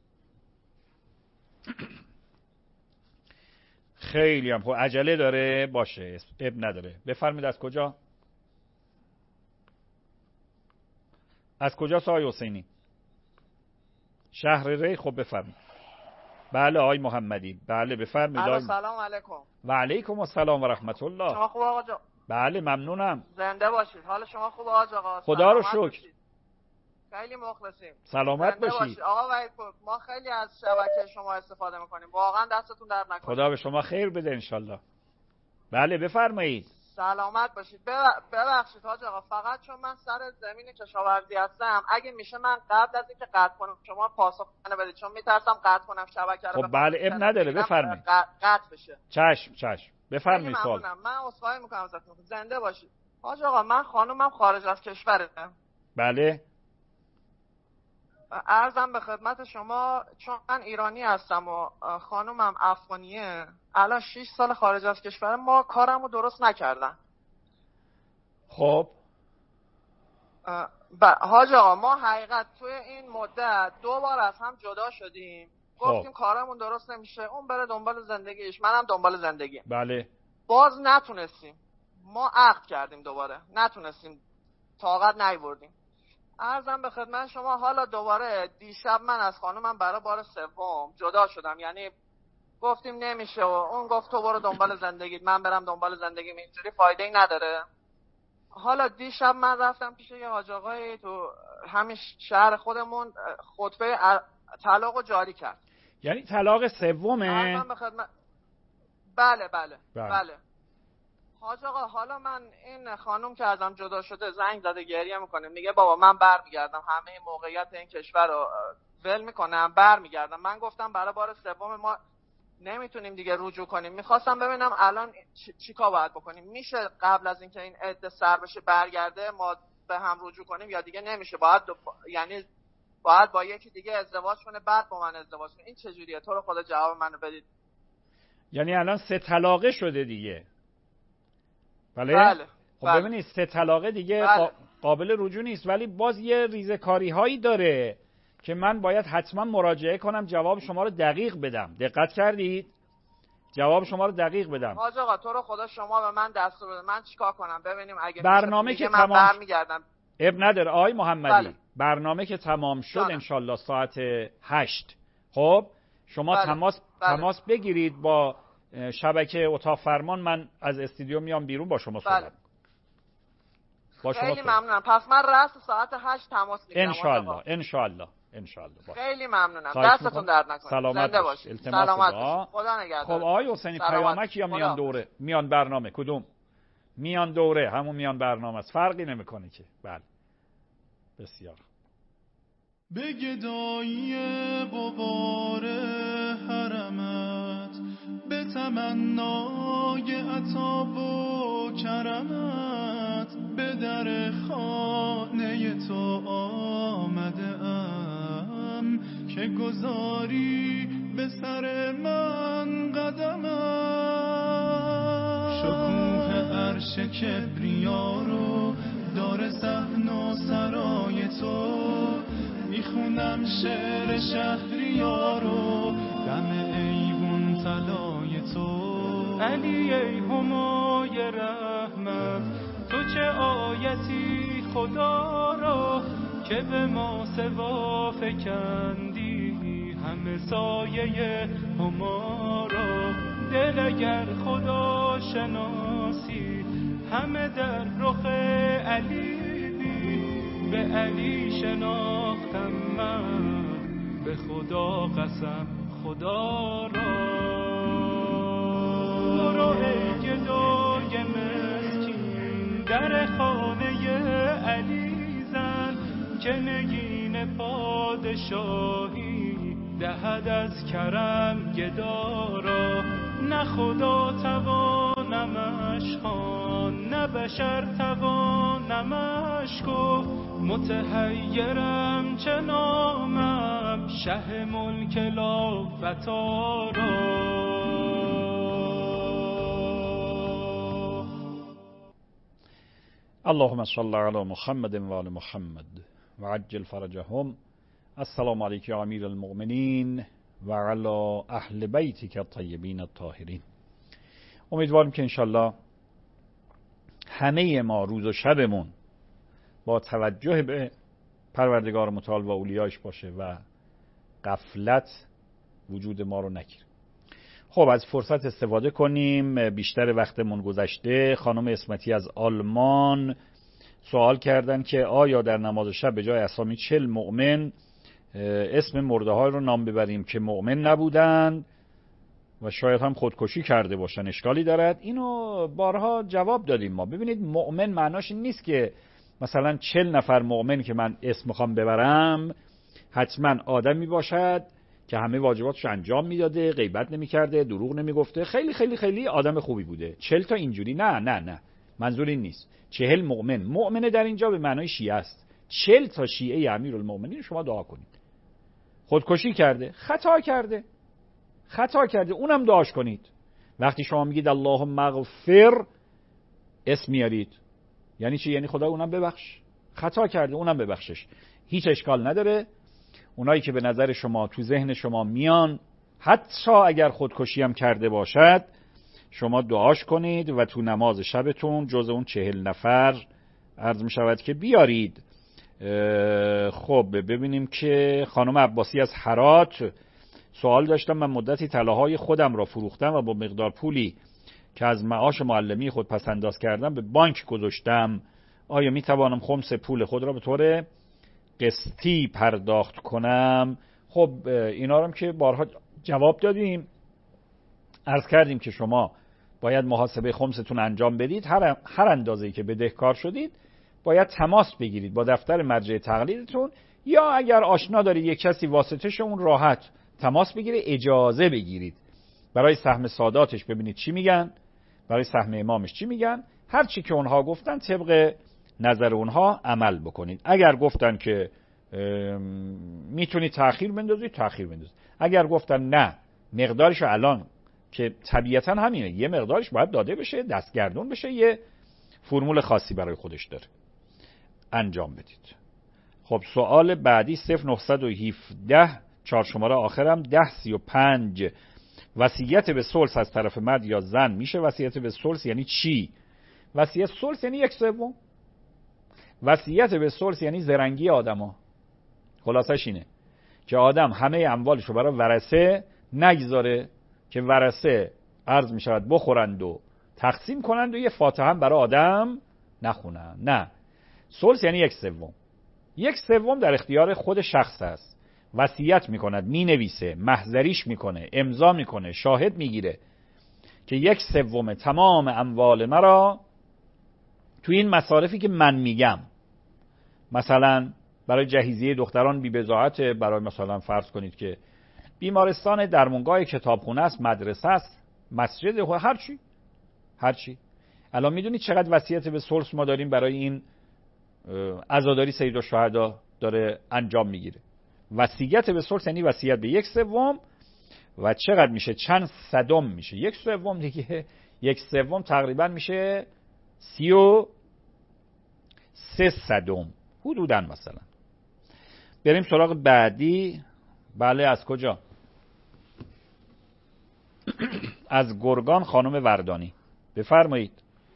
خیلی هم خب عجله داره، باشه اب نداره. بفرمید از کجا؟ از کجاست آقای حسینی؟ شهر ری. خب بفرمید. بله آقای محمدی. بله بفرمید. سلام علیکم. و علیکم السلام و رحمت الله. شما خوب آقا جان؟ بله ممنونم. زنده باشید. حال شما خوب آقا؟ خدا رو شکر. خیلی مخلصیم. سلامت باشید. آقا وحید ما خیلی از شبکه شما استفاده میکنیم. واقعا دستتون درد نکنه. خدا به شما خیر بده انشالله. بله بفرمایید. سلامت باشید. ببخشید حاج آقا، فقط چون من سر زمین کشاورزی هستم، اگه میشه من قبل از اینکه قطع کنم شما پاسخ منو بدید، چون میترسم قطع کنم شبکه رو. خب بله اب نداره، بفرمایید. قطع بشه. چشم بفرمایید. سوال. من عذرخواهی میکنم ازتون. زنده باشید. حاج آقا من خانومم خارج از کشوره. بله. عرضم به خدمت شما، چون من ایرانی هستم و خانومم افغانیه، الان 6 سال خارج از کشور، ما کارمو درست نکردن. خب حاج آقا ما حقیقت توی این مدت 2 بار از هم جدا شدیم. گفتیم کارمون درست نمیشه، اون بره دنبال زندگیش، منم دنبال زندگی. بله. باز نتونستیم، ما عقد کردیم دوباره، نتونستیم، طاقت نیاوردیم. عرضم به خدمت شما حالا دوباره دیشب من از خانومم برای بار سوم جدا شدم. یعنی گفتیم نمیشه و اون گفت تو برو دنبال زندگیت، من برم دنبال زندگیم، اینجوری فایده ای نداره. حالا دیشب من رفتم پیش یه حاج آقایی تو همین شهر خودمون، خطبه طلاق رو جاری کرد. یعنی طلاق سومه؟ عرضم به خدمت بله. حاج آقا حالا من این خانم که ازم جدا شده زنگ زده گریه میکنه، میگه بابا من برمیگردم، همه موقعیت این کشور رو ول میکنم برمیگردم. من گفتم برای بار سوم ما نمیتونیم دیگه رجوع کنیم. میخواستم ببینم الان چیکار باید بکنیم. میشه قبل از اینکه این عده سر بشه برگرده ما به هم رجوع کنیم یا دیگه نمیشه؟ یعنی باید با یکی دیگه ازدواج کنه بعد با من ازدواج کنه؟ این چجوریه؟ تو رو خدا جواب منو بدید. یعنی الان 3 طلاقه شده دیگه. بله. خب ببینید 3 طلاقه دیگه قابل رجوع نیست، ولی باز یه ریزه‌کاری هایی داره که من باید حتما مراجعه کنم، جواب شما رو دقیق بدم. دقت کردید؟ جواب شما رو دقیق بدم. حاج آقا تو رو خدا شما به من دستور بده، من چیکار کنم ببینیم اگه برنامه که من برمیگردم. اب نداره آقای محمدی. برنامه که تمام شد انشالله ساعت 8 خب شما تماس بگیرید با شبکه اتاق فرمان، من از استودیو میام بیرون با شما صحبت. خیلی ممنونم. پس من راست ساعت 8 تماس میگیرم. انشالله. خیلی ممنونم. دستتون درد نکنه. سلامت باشید. سلامت. خدا نگهدار. خب آقای حسینی پیامک یا میان دوره؟ میان برنامه کدوم؟ میان دوره، همون میان برنامه است، فرقی نمیکنه که. بله بسیار. به گدایی غبار حرمت، به تمنای عطا و کرمت، به در خانه تو آمده ام که گذاری به سر من قدمت. عرش کبریا رو، دار صحن و سرای تو، میخونم شعر شهریا رو، دم ایوون طلای تو. علی ای همای رحمت، تو چه آیتی خدا را، که به ما سوا فکندی همه سایه هما را. دل اگر خدا شناسی همه در رخ علی بی، به علی شناختم من به خدا قسم خدا را. برو ای گدای مسکین در خانه علی زن، که نگین پادشاهی دهد از کرم گدارا. نه خدا توانمش خوان، نه بشر توانمش گفت، متحیرم چه نامم شه ملک لا فتارا. اللهم صل علی محمد و آل محمد و عجل فرجهم. السلام علیک یا امیر المؤمنین و علی اهل بیتک الطیبین الطاهرین. امیدوارم که انشالله همه ما روز و شبمون با توجه به پروردگار متعال و اولیایش باشه و غفلت وجود ما رو نگیره. خب از فرصت استفاده کنیم، بیشتر وقتمون گذشته. خانم اسمتی از آلمان سوال کردن که آیا در نماز شب به جای اسامی 40 مؤمن اسم مرده های رو نام ببریم که مؤمن نبودند و شاید هم خودکشی کرده باشن، اشکالی دارد؟ اینو بارها جواب دادیم ما. ببینید مؤمن معناش این نیست که مثلا 40 نفر مؤمن که من اسم میخوام ببرم حتما آدمی باشد که همه واجباتش انجام میداده، غیبت نمیکرده، دروغ نمیگفته، خیلی خیلی خیلی آدم خوبی بوده. 40 تا اینجوری نه، منظور این نیست. 40 مؤمن در اینجا به معنای شیعه است. 40 تا شیعه امیرالمؤمنین شما دعا کنید. خودکشی کرده، خطا کرده، اونم دعاش کنید. وقتی شما میگید اللهم اغفر، اسم میارید، یعنی چی؟ یعنی خدا اونم ببخش. خطا کرده، اونم ببخشش، هیچ اشکال نداره. اونایی که به نظر شما تو ذهن شما میان، حتی اگر خودکشی هم کرده باشد، شما دعاش کنید و تو نماز شبتون جز اون 40 نفر عرض می شود که بیارید. خب ببینیم که خانم عباسی از هرات سوال داشتم. من مدتی طلاهای خودم را فروختم و با مقدار پولی که از معاش معلمی خود پسنداز کردم به بانک گذاشتم. آیا می توانم خمس پول خود را به طور قسطی پرداخت کنم؟ خب اینا رو که بارها جواب دادیم، عرض کردیم که شما باید محاسبه خمستون انجام بدید. هر اندازه‌ای که بدهکار شدید باید تماس بگیرید با دفتر مرجع تقلیدتون، یا اگر آشنا دارید یک کسی واسطه شه اون راحت تماس بگیره، اجازه بگیرید برای سهم ساداتش، ببینید چی میگن، برای سهم امامش چی میگن. هر چی که اونها گفتن طبق نظر اونها عمل بکنید. اگر گفتن که میتونید تأخیر بندازید، اگر گفتن نه مقدارش الان، که طبیعتا همینه، یه مقدارش باید داده بشه، دستگردون بشه، یه فرمول خاصی برای خودش داره، انجام بدید. خب سوال بعدی 0917 4 شماره آخرم 1035. وصیت به ثلث از طرف مرد یا زن میشه؟ وصیت به ثلث یعنی چی؟ وصیت ثلث یعنی 1/3. وصیت به ثلث یعنی زرنگی آدما. خلاصش اینه که آدم همه اموالش رو برای ورثه نگذاره که ورثه عرض می شود بخورند و تقسیم کنند و یه فاتحه هم برای آدم نخونن. نه، ثلث یعنی 1/3. 1/3 در اختیار خود شخص است. وصیت میکند، مینویسه، محضریش میکنه، امضا میکنه، شاهد میگیره که 1/3 تمام اموال مرا تو این مصارفی که من میگم، مثلا برای جهیزیه دختران بی بضاعت، برای مثلا فرض کنید که بیمارستان، درمونگاه، کتابخونه است، مدرسه است، مسجد، هر چی. الان میدونید چقدر وصیت به ثلث ما داریم برای این عزاداری سید الشهدا داره انجام میگیره. وصیت به ثلث یعنی وصیت به 1/3 و چقدر میشه؟ چند صدم میشه؟ 1/3 دیگه 1/3 تقریبا میشه 33 صدم حدوداً مثلا. بریم سراغ بعدی. بله از کجا؟ از گرگان خانم وردانی. بفرمایید.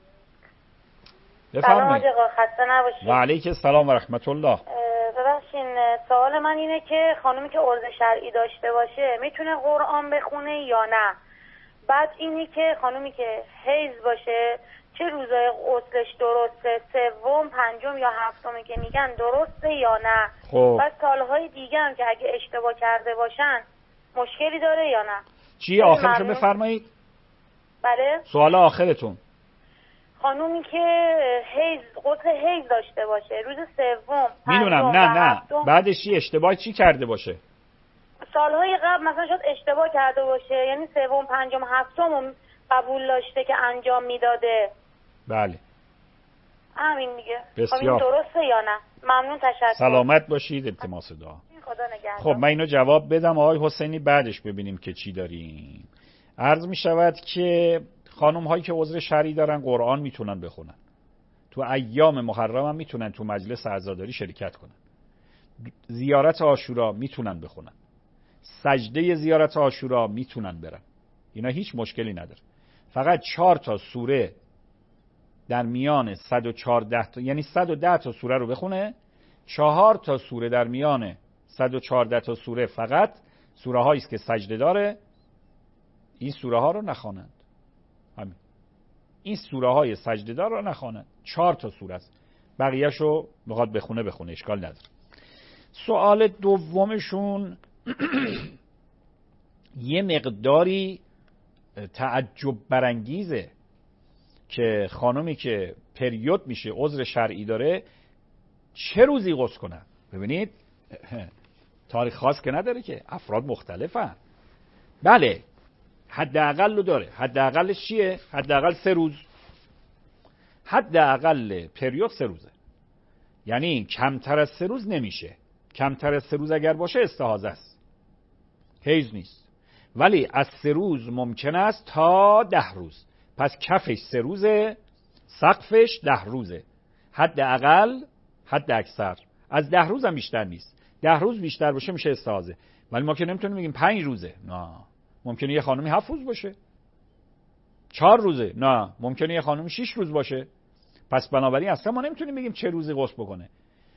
سلام آقا، خسته نباشید. و علیک السلام و رحمت الله. ببخشین سوال من اینه که خانومی که عرض شرعی داشته باشه میتونه قرآن بخونه یا نه؟ بعد اینی که خانومی که حیض باشه چه روزای غسلش درسته؟ سوم، پنجم یا هفتمی که میگن درسته یا نه؟ خب بعد سالهای دیگه هم که اگه اشتباه کرده باشن مشکلی داره یا نه؟ چی آخرشو بفرمایید؟ بله؟ سوال آخرتون. خانومی که غسل حیض داشته باشه روز سوم، میدونم نه بعدش چی اشتباه چی کرده باشه؟ سالهای قبل مثلا شاید اشتباه کرده باشه، یعنی سوم، پنجم، هفتم قبول داشته که انجام میداده. بله همین دیگه. بسیار درسته یا نه؟ ممنون، تشکر. سلامت باشید. التماس دعا. خدا نگهدار. خب من اینو جواب بدم آقای حسینی، بعدش ببینیم که چی داریم. عرض می شود که خانم هایی که عذر شرعی دارن قرآن میتونن بخونن، تو ایام محرم هم میتونن تو مجلس عزاداری شرکت کنن، زیارت عاشورا میتونن بخونن، سجده زیارت عاشورا میتونن برن، اینا هیچ مشکلی نداره. فقط 4 تا سوره در میان 114 تا، یعنی 110 تا سوره رو بخونه، 4 تا سوره در میان 114 تا سوره فقط سوره هایی است که سجده داره، این سوره ها رو نخوانند. همین این سوره های سجده دار رو نخوانند. 4 تا سوره است، بقیه‌شو بخواد بخونه اشکال نداره. سوال دومشون یه مقداری تعجب برانگیزه که خانمی که پریود میشه عذر شرعی داره چه روزی غسل کنه. ببینید تاریخ خاص که نداره که، افراد مختلفن. بله حداقل رو داره. حداقلش چیه؟ حداقل 3 روز. حداقل پریود 3 روزه، یعنی کمتر از 3 روز نمیشه. کمتر از 3 روز اگر باشه استحاضه است، حیض نیست. ولی از 3 روز ممکن است تا 10 روز. پس کفش 3 روزه، سقفش 10 روزه. حداقل، حد اکثر از 10 روز هم بیشتر نیست. 10 روز بیشتر باشه میشه استحاضه. ولی ما که نمیتونیم بگیم 5 روزه. نه، ممکنه یه خانمی 7 روز باشه. 4 روزه. نه، ممکنه یه خانمی 6 روز باشه. پس بنابراین اصلا ما نمیتونیم بگیم چه روزی غسل بکنه.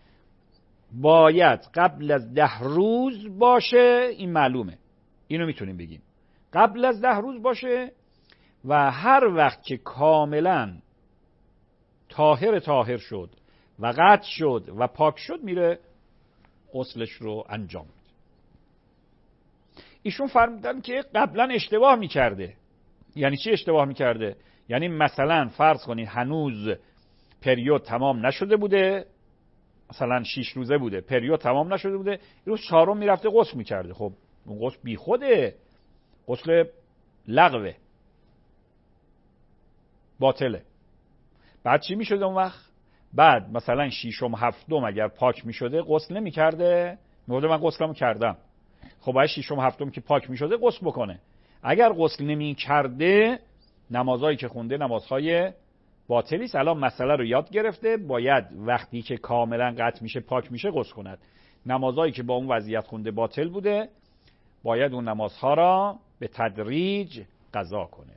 باید قبل از 10 روز باشه، این معلومه. اینو میتونیم بگیم. قبل از 10 روز باشه و هر وقت که کاملا طاهر شد و قطع شد و پاک شد میره غسلش رو انجام میده. ایشون فرمودن که قبلا اشتباه میکرده. یعنی چی اشتباه میکرده؟ یعنی مثلا فرض کنید هنوز پریود تمام نشده بوده، مثلا 6 روزه بوده، پریود تمام نشده بوده، روز 4م میرفته غسل میکرده. خب اون غسل بی خوده، غسل لغوه، باطله. بعد چی میشده اون وقت؟ بعد مثلا 6م 7م اگر پاک میشده غسل نمیکرده، میگه من غسلمو کردم. خب باید 6م 7م که پاک میشده غسل بکنه. اگر غسل نمیکرده نمازهایی که خونده نمازهای باطلی است. الان مسئله رو یاد گرفته، باید وقتی که کاملا قطع میشه پاک میشه غسل کند. نمازهایی که با اون وضعیت خونده باطل بوده باید اون نمازها را به تدریج قضا کنه.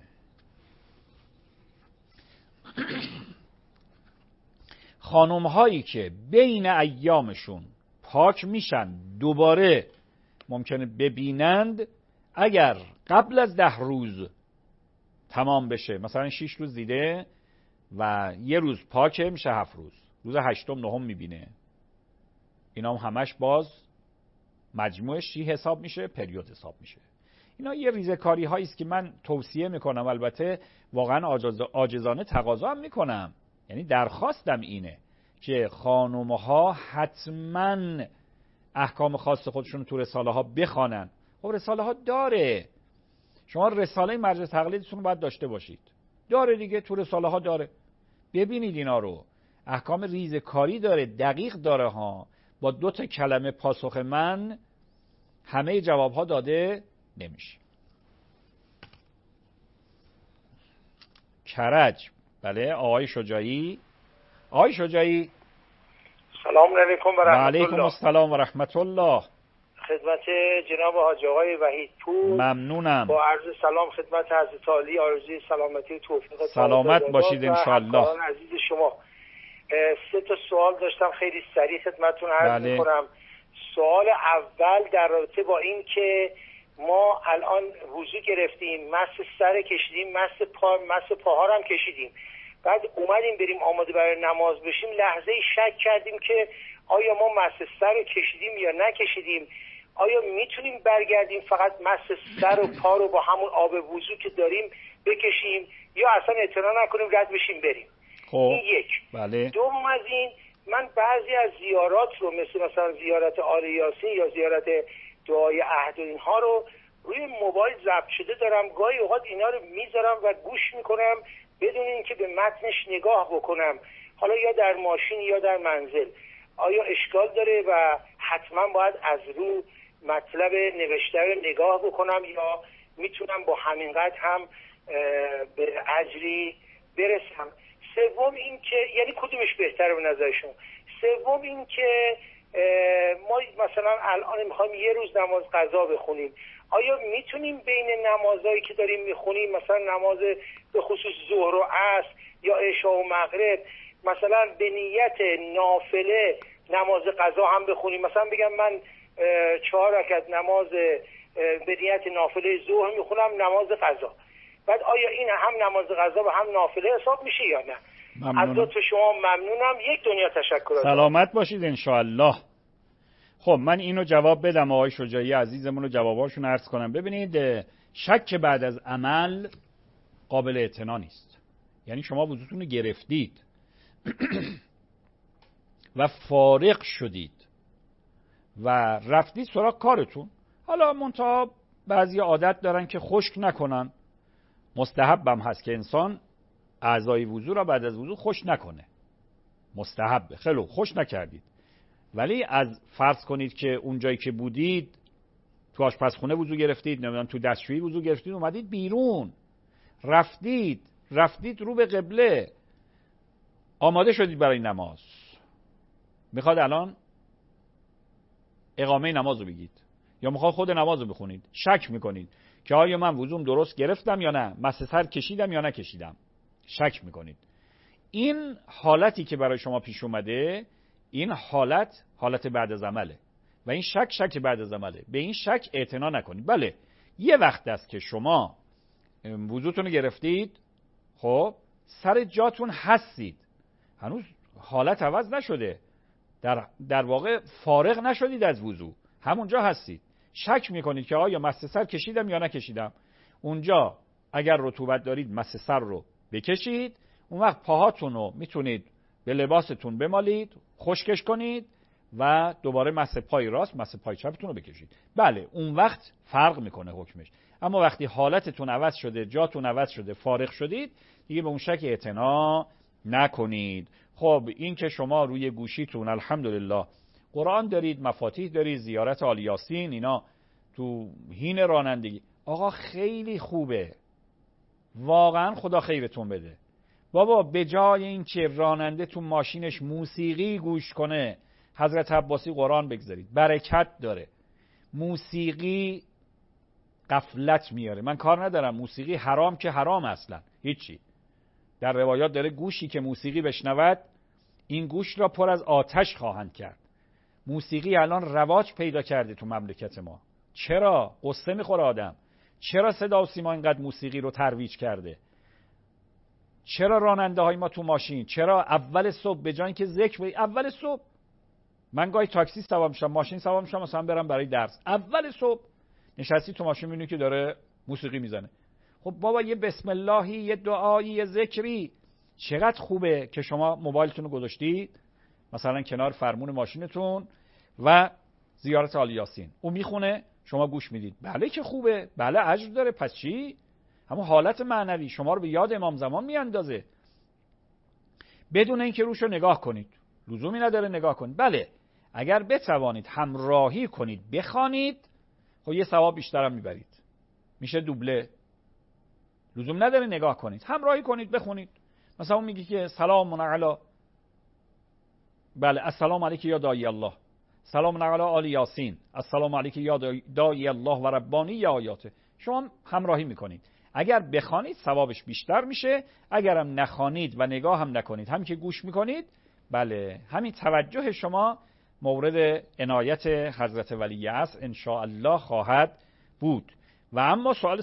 خانم هایی که بین ایامشون پاک میشن دوباره ممکنه ببینند، اگر قبل از 10 روز تمام بشه، مثلا 6 روز دیده و یه روز پاکه میشه 7 روز، روز 8م 9م میبینه، اینا هم همش باز مجموعش چی حساب میشه؟ پریود حساب میشه. اینا یه ریزه‌کاری هایی است که من توصیه میکنم، البته واقعا عاجزانه تقاضا هم میکنم، یعنی درخواستم اینه که خانم‌ها حتما احکام خاص خودشون تو رساله ها بخوانن. خب رساله ها داره، شما رساله مرجع تقلیدتون رو باید داشته باشید. داره دیگه، تو رساله ها داره، ببینید اینا رو. احکام ریزه‌کاری داره، دقیق داره ها. با 2 تا کلمه پاسخ من همه جواب ها داده نمیشه. کرج بله آقای شجاعی. آقای شجاعی سلام علیکم و رحمت الله. علیکم السلام و رحمت الله. خدمت جناب حاج آقای وحید پور ممنونم. با عرض سلام خدمت حضرت عالی، آرزوی سلامتی و توفیق سلامت باشید ان شاء الله. همکاران عزیز شما. 3 تا سوال داشتم خیلی سریع خدمتتون عرض می‌کنم. سوال اول در رابطه با این که ما الان وضو گرفتیم، مس سر کشیدیم، مس پاها هم کشیدیم، بعد اومدیم بریم آماده برای نماز بشیم، لحظه شک کردیم که آیا ما مس سر رو کشیدیم یا نکشیدیم، آیا میتونیم برگردیم فقط مس سر و پا رو با همون آب وضو که داریم بکشیم یا اصلا اعتنا نکنیم رد بشیم بریم؟ این یک. بله. دوم از این، من بعضی از زیارات رو مثلا زیارت آل یاسین یا زیارت دعای عهد و اینها رو روی موبایل ضبط شده دارم، گاهی اوقات اینا رو میذارم و گوش میکنم بدون اینکه به متنش نگاه بکنم، حالا یا در ماشین یا در منزل. آیا اشکال داره و حتما باید از رو مطلب نوشته رو نگاه بکنم یا میتونم با همینقدر هم به اجری برسم؟ سوم این که یعنی کدومش بهتره به نظر شما؟ سوم این که ما مثلا الان میخوایم یه روز نماز قضا بخونیم، آیا میتونیم بین نمازهایی که داریم میخونیم مثلا نماز به خصوص ظهر و عصر یا عشاء و مغرب مثلا به نیت نافله نماز قضا هم بخونیم؟ مثلا بگم من 4 رکعت نماز به نیت نافله ظهر میخونم نماز قضا، بعد آیا این هم نماز قضا و هم نافله حساب میشه یا نه؟ از لطف شما ممنونم. یک دنیا تشکر. سلامت باشید ان شاء الله. خب من اینو جواب بدم آقای شجاعی عزیزمون رو جواباشون عرض کنم. ببینید شک بعد از عمل قابل اعتنا نیست. یعنی شما وضوتون رو گرفتید و فارغ شدید و رفتید سراغ کارتون، حالا منتها بعضی عادت دارن که خشک نکنن، مستحبم هست که انسان اعضای وضو را بعد از وضو خشک نکنه، مستحبه. خیلی خشک نکردید ولی از فرض کنید که اون جایی که بودید تو آشپزخونه وضو گرفتید، نمیدونم تو دستشویی وضو گرفتید، اومدید بیرون رفتید رو به قبله، آماده شدید برای نماز، میخواد الان اقامه نماز رو بگید یا میخواد خود نماز رو بخونید، شک میکنید که آیا من وضوم درست گرفتم یا نه، مس سر کشیدم یا نکشیدم، شک میکنید. این حالتی که برای شما پیش اومده، این حالت بعد از عمله و این شک بعد از عمله. به این شک اعتنا نکنید. بله یه وقت است که شما وضوتون رو گرفتید، خب سر جاتون هستید، هنوز حالت عوض نشده، در واقع فارغ نشدید از وضو، همونجا هستید، شک میکنید که آیا مس سر کشیدم یا نکشیدم. اونجا اگر رطوبت دارید مس سر رو بکشید، اون وقت پاهاتون رو میتونید به لباستون بمالید، خشکش کنید و دوباره مس پای راست مس پای چپتون رو بکشید. بله اون وقت فرق میکنه حکمش. اما وقتی حالتتون عوض شده، جاتون عوض شده، فارغ شدید، دیگه به اون شک اعتنا نکنید. خب این که شما روی گوشیتون الحمدلله قرآن دارید، مفاتیح دارید، زیارت آل یاسین، اینا تو حین رانندگی، آقا خیلی خوبه، واقعا خدا خیرتون بده. بابا به جای این که راننده تو ماشینش موسیقی گوش کنه، حضرت عباسی قرآن بگذارید، برکت داره. موسیقی غفلت میاره. من کار ندارم موسیقی حرام که حرام اصلا هیچی. در روایات داره گوشی که موسیقی بشنود این گوش را پر از آتش خواهند کرد. موسیقی الان رواج پیدا کرده تو مملکت ما. چرا؟ قصه میخوره آدم. چرا صدا و سیما اینقدر موسیقی رو ترویج کرده؟ چرا راننده های ما تو ماشین، چرا اول صبح به جای اینکه ذکر اول صبح، من گاهی تاکسی سوار میشم، ماشین سوار میشم مثلا برم برای درس، اول صبح نشستی تو ماشین میبینی که داره موسیقی میزنه. خب بابا یه بسم اللهی، یه دعایی، یه ذکری، چقدر خوبه که شما موبایلتون رو گذاشتید مثلا کنار فرمون ماشینتون و زیارت آل یاسین اون میخونه، شما گوش میدید. بله که خوبه، بله اجر داره، پس چی؟ همون حالت معنوی شما رو به یاد امام زمان میاندازه، بدون اینکه روشو نگاه کنید، لزومی نداره نگاه کنید. بله اگر بتوانید همراهی کنید بخوانید، خب یه ثواب بیشتر هم میبرید، میشه دوبله. لزوم نداره نگاه کنید، همراهی کنید بخونید. مثلا اون میگه که سلام علی، بله، السلام علیک یا داعی الله، سلام علی آل یاسین، السلام علیک یا داعی الله و ربانی یا آیاته. شما همراهی میکنید. اگر بخوانید ثوابش بیشتر میشه، اگرم نخوانید و نگاه هم نکنید، همین که گوش میکنید، بله، همین توجه شما مورد عنایت حضرت ولی عصر ان شاء الله خواهد بود. و اما سوال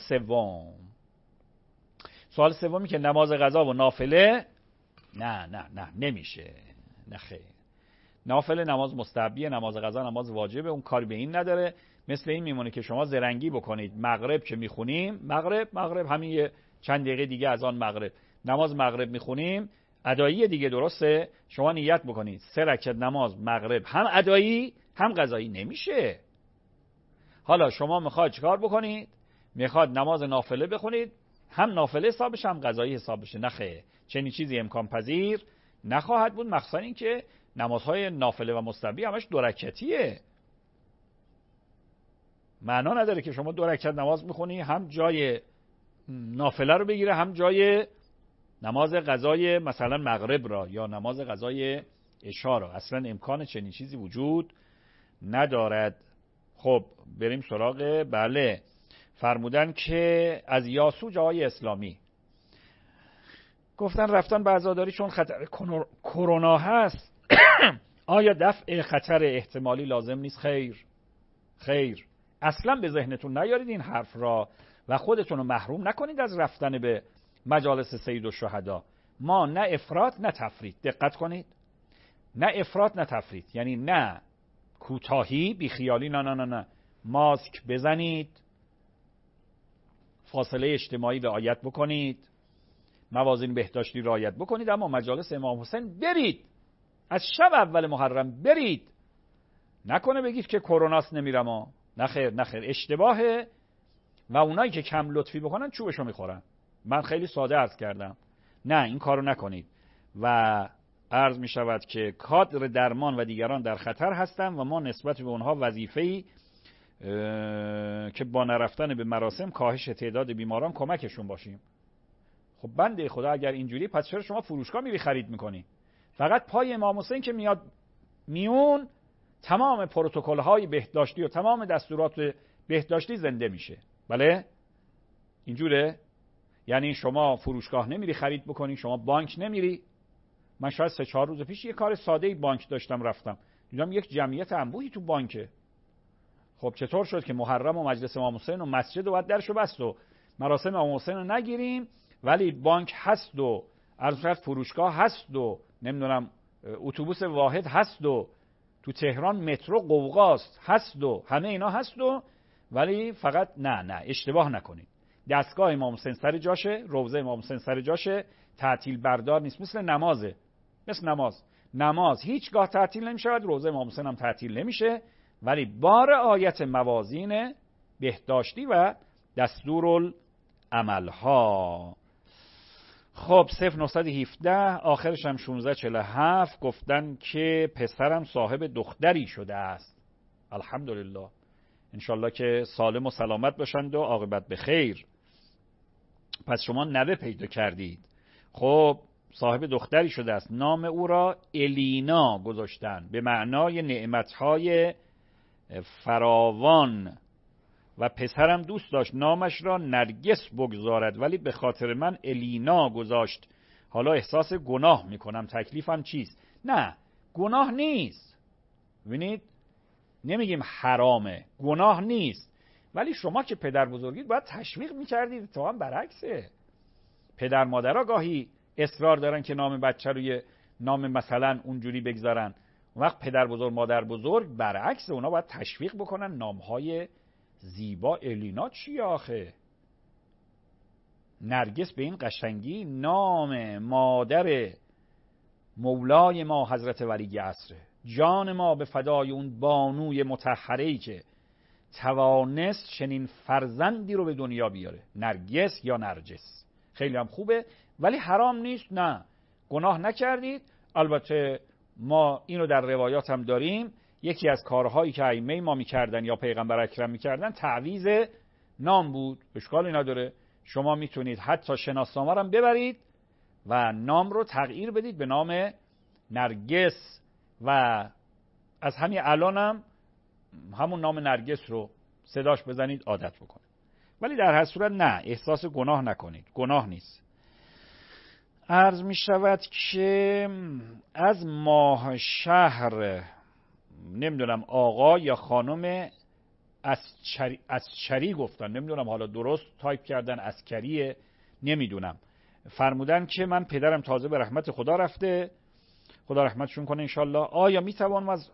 سومی که نماز قضا و نافله، نه نمیشه، نه خیر. نافله نماز مستحبیه، نماز قضا نماز واجبه، اون کاری به این نداره. مثل این میمونه که شما زرنگی بکنید، مغرب که میخونیم، مغرب همین یه چند دقیقه دیگه از آن مغرب، نماز مغرب میخونیم، ادایی دیگه، درسته؟ شما نیت بکنید 3 رکعت نماز مغرب هم ادایی هم قضایی، نمیشه. حالا شما میخواید چیکار بکنید؟ میخواد نماز نافله بخونید، هم نافله حساب بشه هم قضایی حساب بشه. نخیر، چنین چیزی امکان پذیر نخواهد بود، مخصوصا این که نمازهای نافله و مستحبی همش 2 رکعتیه. معنا نداره که شما 2 رکعت نماز میخونی، هم جای نافله رو بگیره هم جای نماز قضای مثلا مغرب را یا نماز قضای عشا را. اصلا امکان چنین چیزی وجود ندارد. خب بریم سراغ، بله، فرمودن که از یاسوج آقای اسلامی گفتن رفتن به عزاداری چون خطر کرونا هست آیا دفع خطر احتمالی لازم نیست؟ خیر، اصلا به ذهنتون نیارید این حرف را و خودتون رو محروم نکنید از رفتن به مجالس سید الشهدا. ما نه افراط نه تفریط، دقت کنید، نه افراط نه تفریط، یعنی نه کوتاهی بیخیالی، نه، ماسک بزنید، فاصله اجتماعی رعایت بکنید، موازین بهداشتی رعایت بکنید، اما مجالس امام حسین برید، از شب اول محرم برید، نکنه بگید که کروناست نمیرم. نخیر، اشتباهه و اونایی که کم لطفی بکنن چوبشو میخورن. من خیلی ساده عرض کردم، نه این کارو نکنید. و عرض میشود که کادر درمان و دیگران در خطر هستند و ما نسبت به اونها وظیفه‌ای که با نرفتن به مراسم کاهش تعداد بیماران کمکشون باشیم. خب بنده خدا اگر اینجوری، پس چرا شما فروشگاه میری خرید میکنی؟ فقط پای امام حسین که میاد میون، تمام پروتکل‌های بهداشتی و تمام دستورات بهداشتی زنده میشه. بله اینجوره. یعنی شما فروشگاه نمیری خرید بکنی، شما بانک نمیری. من شاید 3-4 روز پیش یه کار ساده‌ای بانک داشتم رفتم، دیدم یک جمعیت انبوهی تو بانکه. خب چطور شد که محرم و مجلس امام حسین و مسجد و بعد درشو بست و مراسم امام حسین رو نگیریم، ولی بانک هست و عرض فروشگاه هست و نمیدونم اتوبوس واحد هست و تو تهران مترو قوقاست هست و همه اینا هست و ولی فقط نه اشتباه نکنید. دستگاه امام حسین سر جاشه، روضه امام حسین سر جاشه، تعطیل بردار نیست. مثل نمازه، مثل نماز هیچگاه تعطیل نمیشه، روضه امام حسین هم تعطیل نمیشه، ولی با رعایت موازین بهداشتی و دستورالعمل‌ها. خب 0917 آخرش هم 1647 گفتن که پسرم صاحب دختری شده است. الحمدلله، انشالله که سالم و سلامت باشند و عاقبت به خیر. پس شما نوه پیدا کردید. خب صاحب دختری شده است، نام او را الینا گذاشتن به معنای نعمتهای فراوان و پسرم دوست داشت نامش را نرگس بگذارد ولی به خاطر من الینا گذاشت. حالا احساس گناه میکنم، تکلیفم چیست؟ نه گناه نیست، ببینید نمیگیم حرامه، گناه نیست، ولی شما که پدر بزرگید باید تشویق میکردید. اتفاقا برعکسه، پدر مادرها گاهی اصرار دارن که نام بچه رو یه نام مثلا اونجوری بگذارن، اون وقت پدر بزرگ مادر بزرگ برعکس، اونا باید تشویق بکنن نامهای زیبا. الینا چیه آخه؟ نرگس به این قشنگی نام مادر مولای ما حضرت ولی عصره، جان ما به فدای اون بانوی مطهره‌ای که توانست چنین فرزندی رو به دنیا بیاره. نرگس یا نرجس خیلی هم خوبه ولی حرام نیست، نه گناه نکردید. البته ما اینو در روایات هم داریم، یکی از کارهایی که ائمه ما میکردن یا پیغمبر اکرم میکردن تعویض نام بود. اشکالی نداره، شما میتونید حتی شناسنامه رو ببرید و نام رو تغییر بدید به نام نرگس و از همین الانم همون نام نرگس رو صداش بزنید عادت بکنه. ولی در هر صورت نه، احساس گناه نکنید، گناه نیست. عرض می شود که از ماه شهر نمیدونم آقا یا خانم اسچری گفتن، نمیدونم حالا درست تایپ کردن اسکریه نمیدونم، فرمودن که من پدرم تازه به رحمت خدا رفته، خدا رحمتشون کنه انشالله. آیا میتوانم از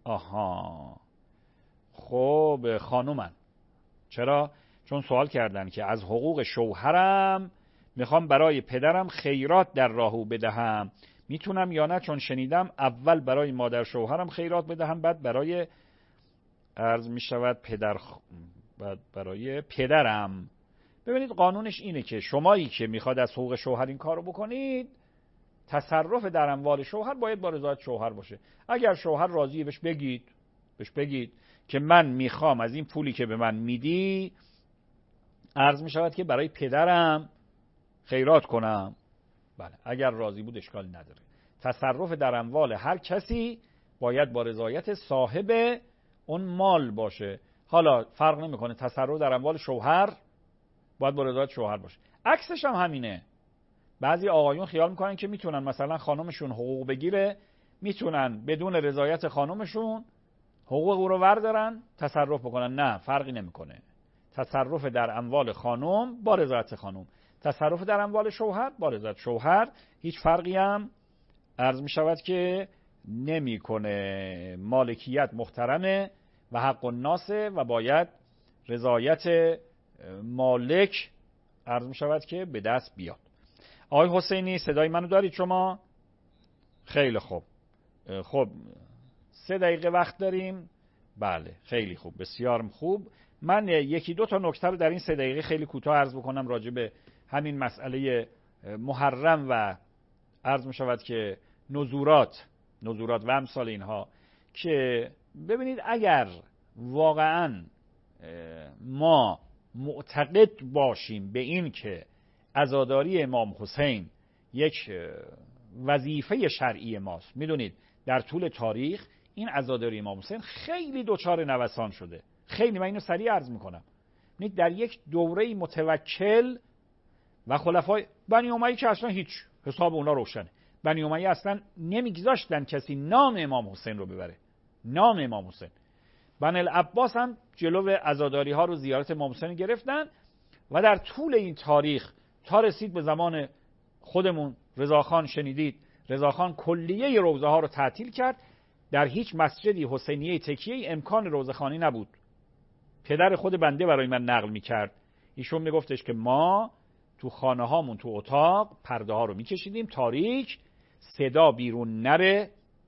خب خانومن، چرا؟ چون سوال کردن که از حقوق شوهرم میخوام برای پدرم خیرات در راهو بدهم، میتونم یا نه؟ چون شنیدم اول برای مادر شوهرم خیرات بدهم بعد برای عرض میشود بعد برای پدرم. ببینید قانونش اینه که شمایی که میخواد از حقوق شوهر این کارو بکنید، تصرف در اموال شوهر باید با رضایت شوهر باشه. اگر شوهر راضیه بهش بگید که من میخوام از این پولی که به من میدی عرض میشود که برای پدرم خیرات کنم. بله، اگر راضی بود اشکالی نداره. تصرف در اموال هر کسی باید با رضایت صاحب اون مال باشه. حالا فرق نمیکنه، تصرف در اموال شوهر باید با رضایت شوهر باشه. عکسش هم همینه. بعضی آقایون خیال میکنن که میتونن مثلا خانمشون حقوق بگیره، میتونن بدون رضایت خانمشون حقوق او رو وردارن تصرف بکنن. نه، فرقی نمیکنه. تصرف در اموال خانم با رضایت خانم، تصرف در اموال شوهر با رضایت شوهر، هیچ فرقی هم عرض میشود که نمیکنه. مالکیت محترمه و حق الناسه و باید رضایت مالک عرض میشود که به دست بیاد. آقای حسینی صدای منو دارید شما؟ خیلی خوب. خب 3 دقیقه وقت داریم. بله خیلی خوب، بسیار خوب. من 1-2 تا نکته رو در این 3 دقیقه خیلی کوتاه عرض بکنم راجع به همین مسئله محرم و عرض می شود که نذورات و امثال اینها، که ببینید اگر واقعا ما معتقد باشیم به این که عزاداری امام حسین یک وظیفه شرعی ماست، میدونید در طول تاریخ این عزاداری امام حسین خیلی دچار نوسان شده. خیلی، من اینو سریع عرض میکنم. در یک دوره متوکل و خلفای بنی امیه که اصلا هیچ، حساب اونا روشنه. بنی امیه اصلا نمیگذاشتن کسی نام امام حسین رو ببره، نام امام حسین. بنی العباس هم جلو عزاداری ها رو زیارت امام حسین گرفتن و در طول این تاریخ تا رسید به زمان خودمون رضاخان، شنیدید رضاخان کلیه روضه ها رو تعطیل کرد. در هیچ مسجدی حسینیه تکیه امکان روضه‌خوانی نبود. پدر خود بنده برای من نقل میکرد، ایشون میگفتش که ما تو خانه هامون تو اتاق پرده ها رو میکشیدیم تاریک، صدا بیرون نره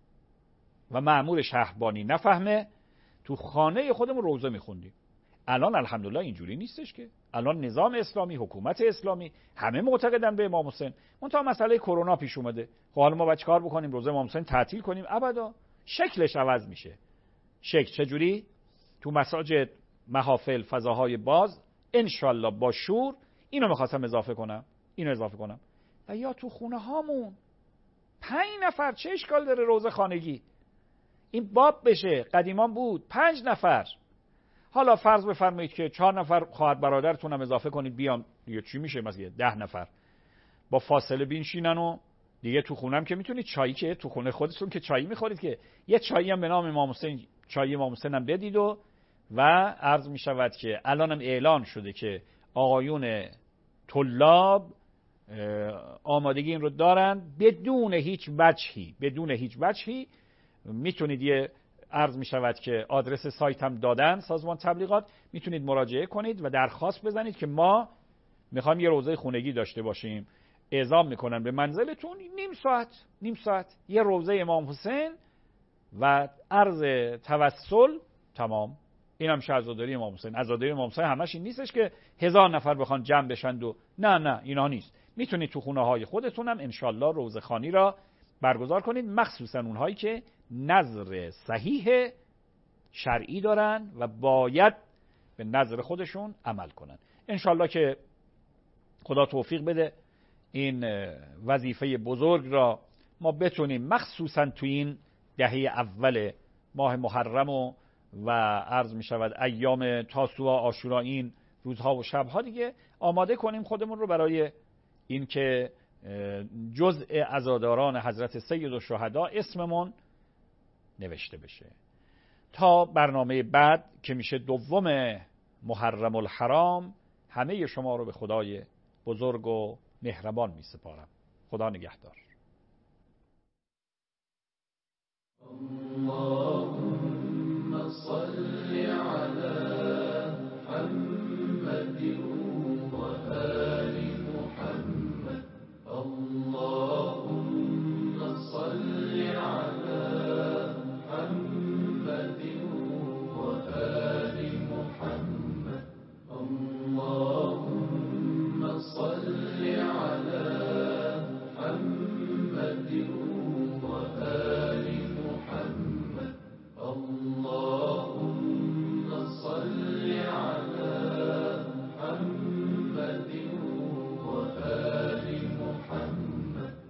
و مأمور شهربانی نفهمه، تو خانه خودمون روضه میخوندیم. الان الحمدلله اینجوری نیستش که. الان نظام اسلامی، حکومت اسلامی، همه معتقدن به امام حسین. منتها مسئله کرونا پیش اومده. خب حالا ما باید چیکار بکنیم؟ روزه امام حسین تعطیل کنیم؟ ابدا. شکلش عوض میشه. شکل چجوری؟ تو مساجد، محافل، فضاهای باز، انشالله با شور. اینو میخواستم اضافه کنم. و یا تو خونه هامون 5 نفر، چه اشکال داره روزه خانگی؟ این باب بشه. قدیمان بود 5 نفر. حالا فرض بفرمایید که 4 نفر خواهر برادرتون هم اضافه کنید بیان، دیگه چی میشه؟ مثلا 10 نفر با فاصله بنشینن و دیگه تو خونم که میتونید چایی، که تو خونه خودتون که چایی میخورید، که یه چایی هم به نام امام حسین، چای امام حسین هم بدید. و عرض میشود که الانم اعلان شده که آقایون طلاب آمادگی این رو دارن، بدون هیچ وجهی میتونید، یه عرض میشود که آدرس سایت هم دادن سازمان تبلیغات، میتونید مراجعه کنید و درخواست بزنید که ما میخوایم یه روزه خونگی داشته باشیم. اعزام میکنن به منزلتون نیم ساعت یه روزه امام حسین و عرض توسل، تمام. این هم عزاداری امام حسین. عزاداری امام حسین همش این نیستش که 1000 نفر بخوان جمع بشن و نه اینا نیست. میتونید تو خونه های خودتون هم انشالله روزه خوانی را برگزار کنید، مخصوصا اونهایی که نظر صحیح شرعی دارن و باید به نظر خودشون عمل کنن. انشالله که خدا توفیق بده. این وظیفه بزرگ را ما بتونیم مخصوصا تو این دهه اول ماه محرم و عرض می شود ایام تاسوعا، عاشورا، این روزها و شبها دیگه آماده کنیم خودمون رو برای این که جزء عزاداران حضرت سید الشهدا اسممون نوشته بشه. تا برنامه بعد که میشه 2 محرم الحرام، همه شما رو به خدای بزرگ و مهربان می سپارم. خدا نگهدار.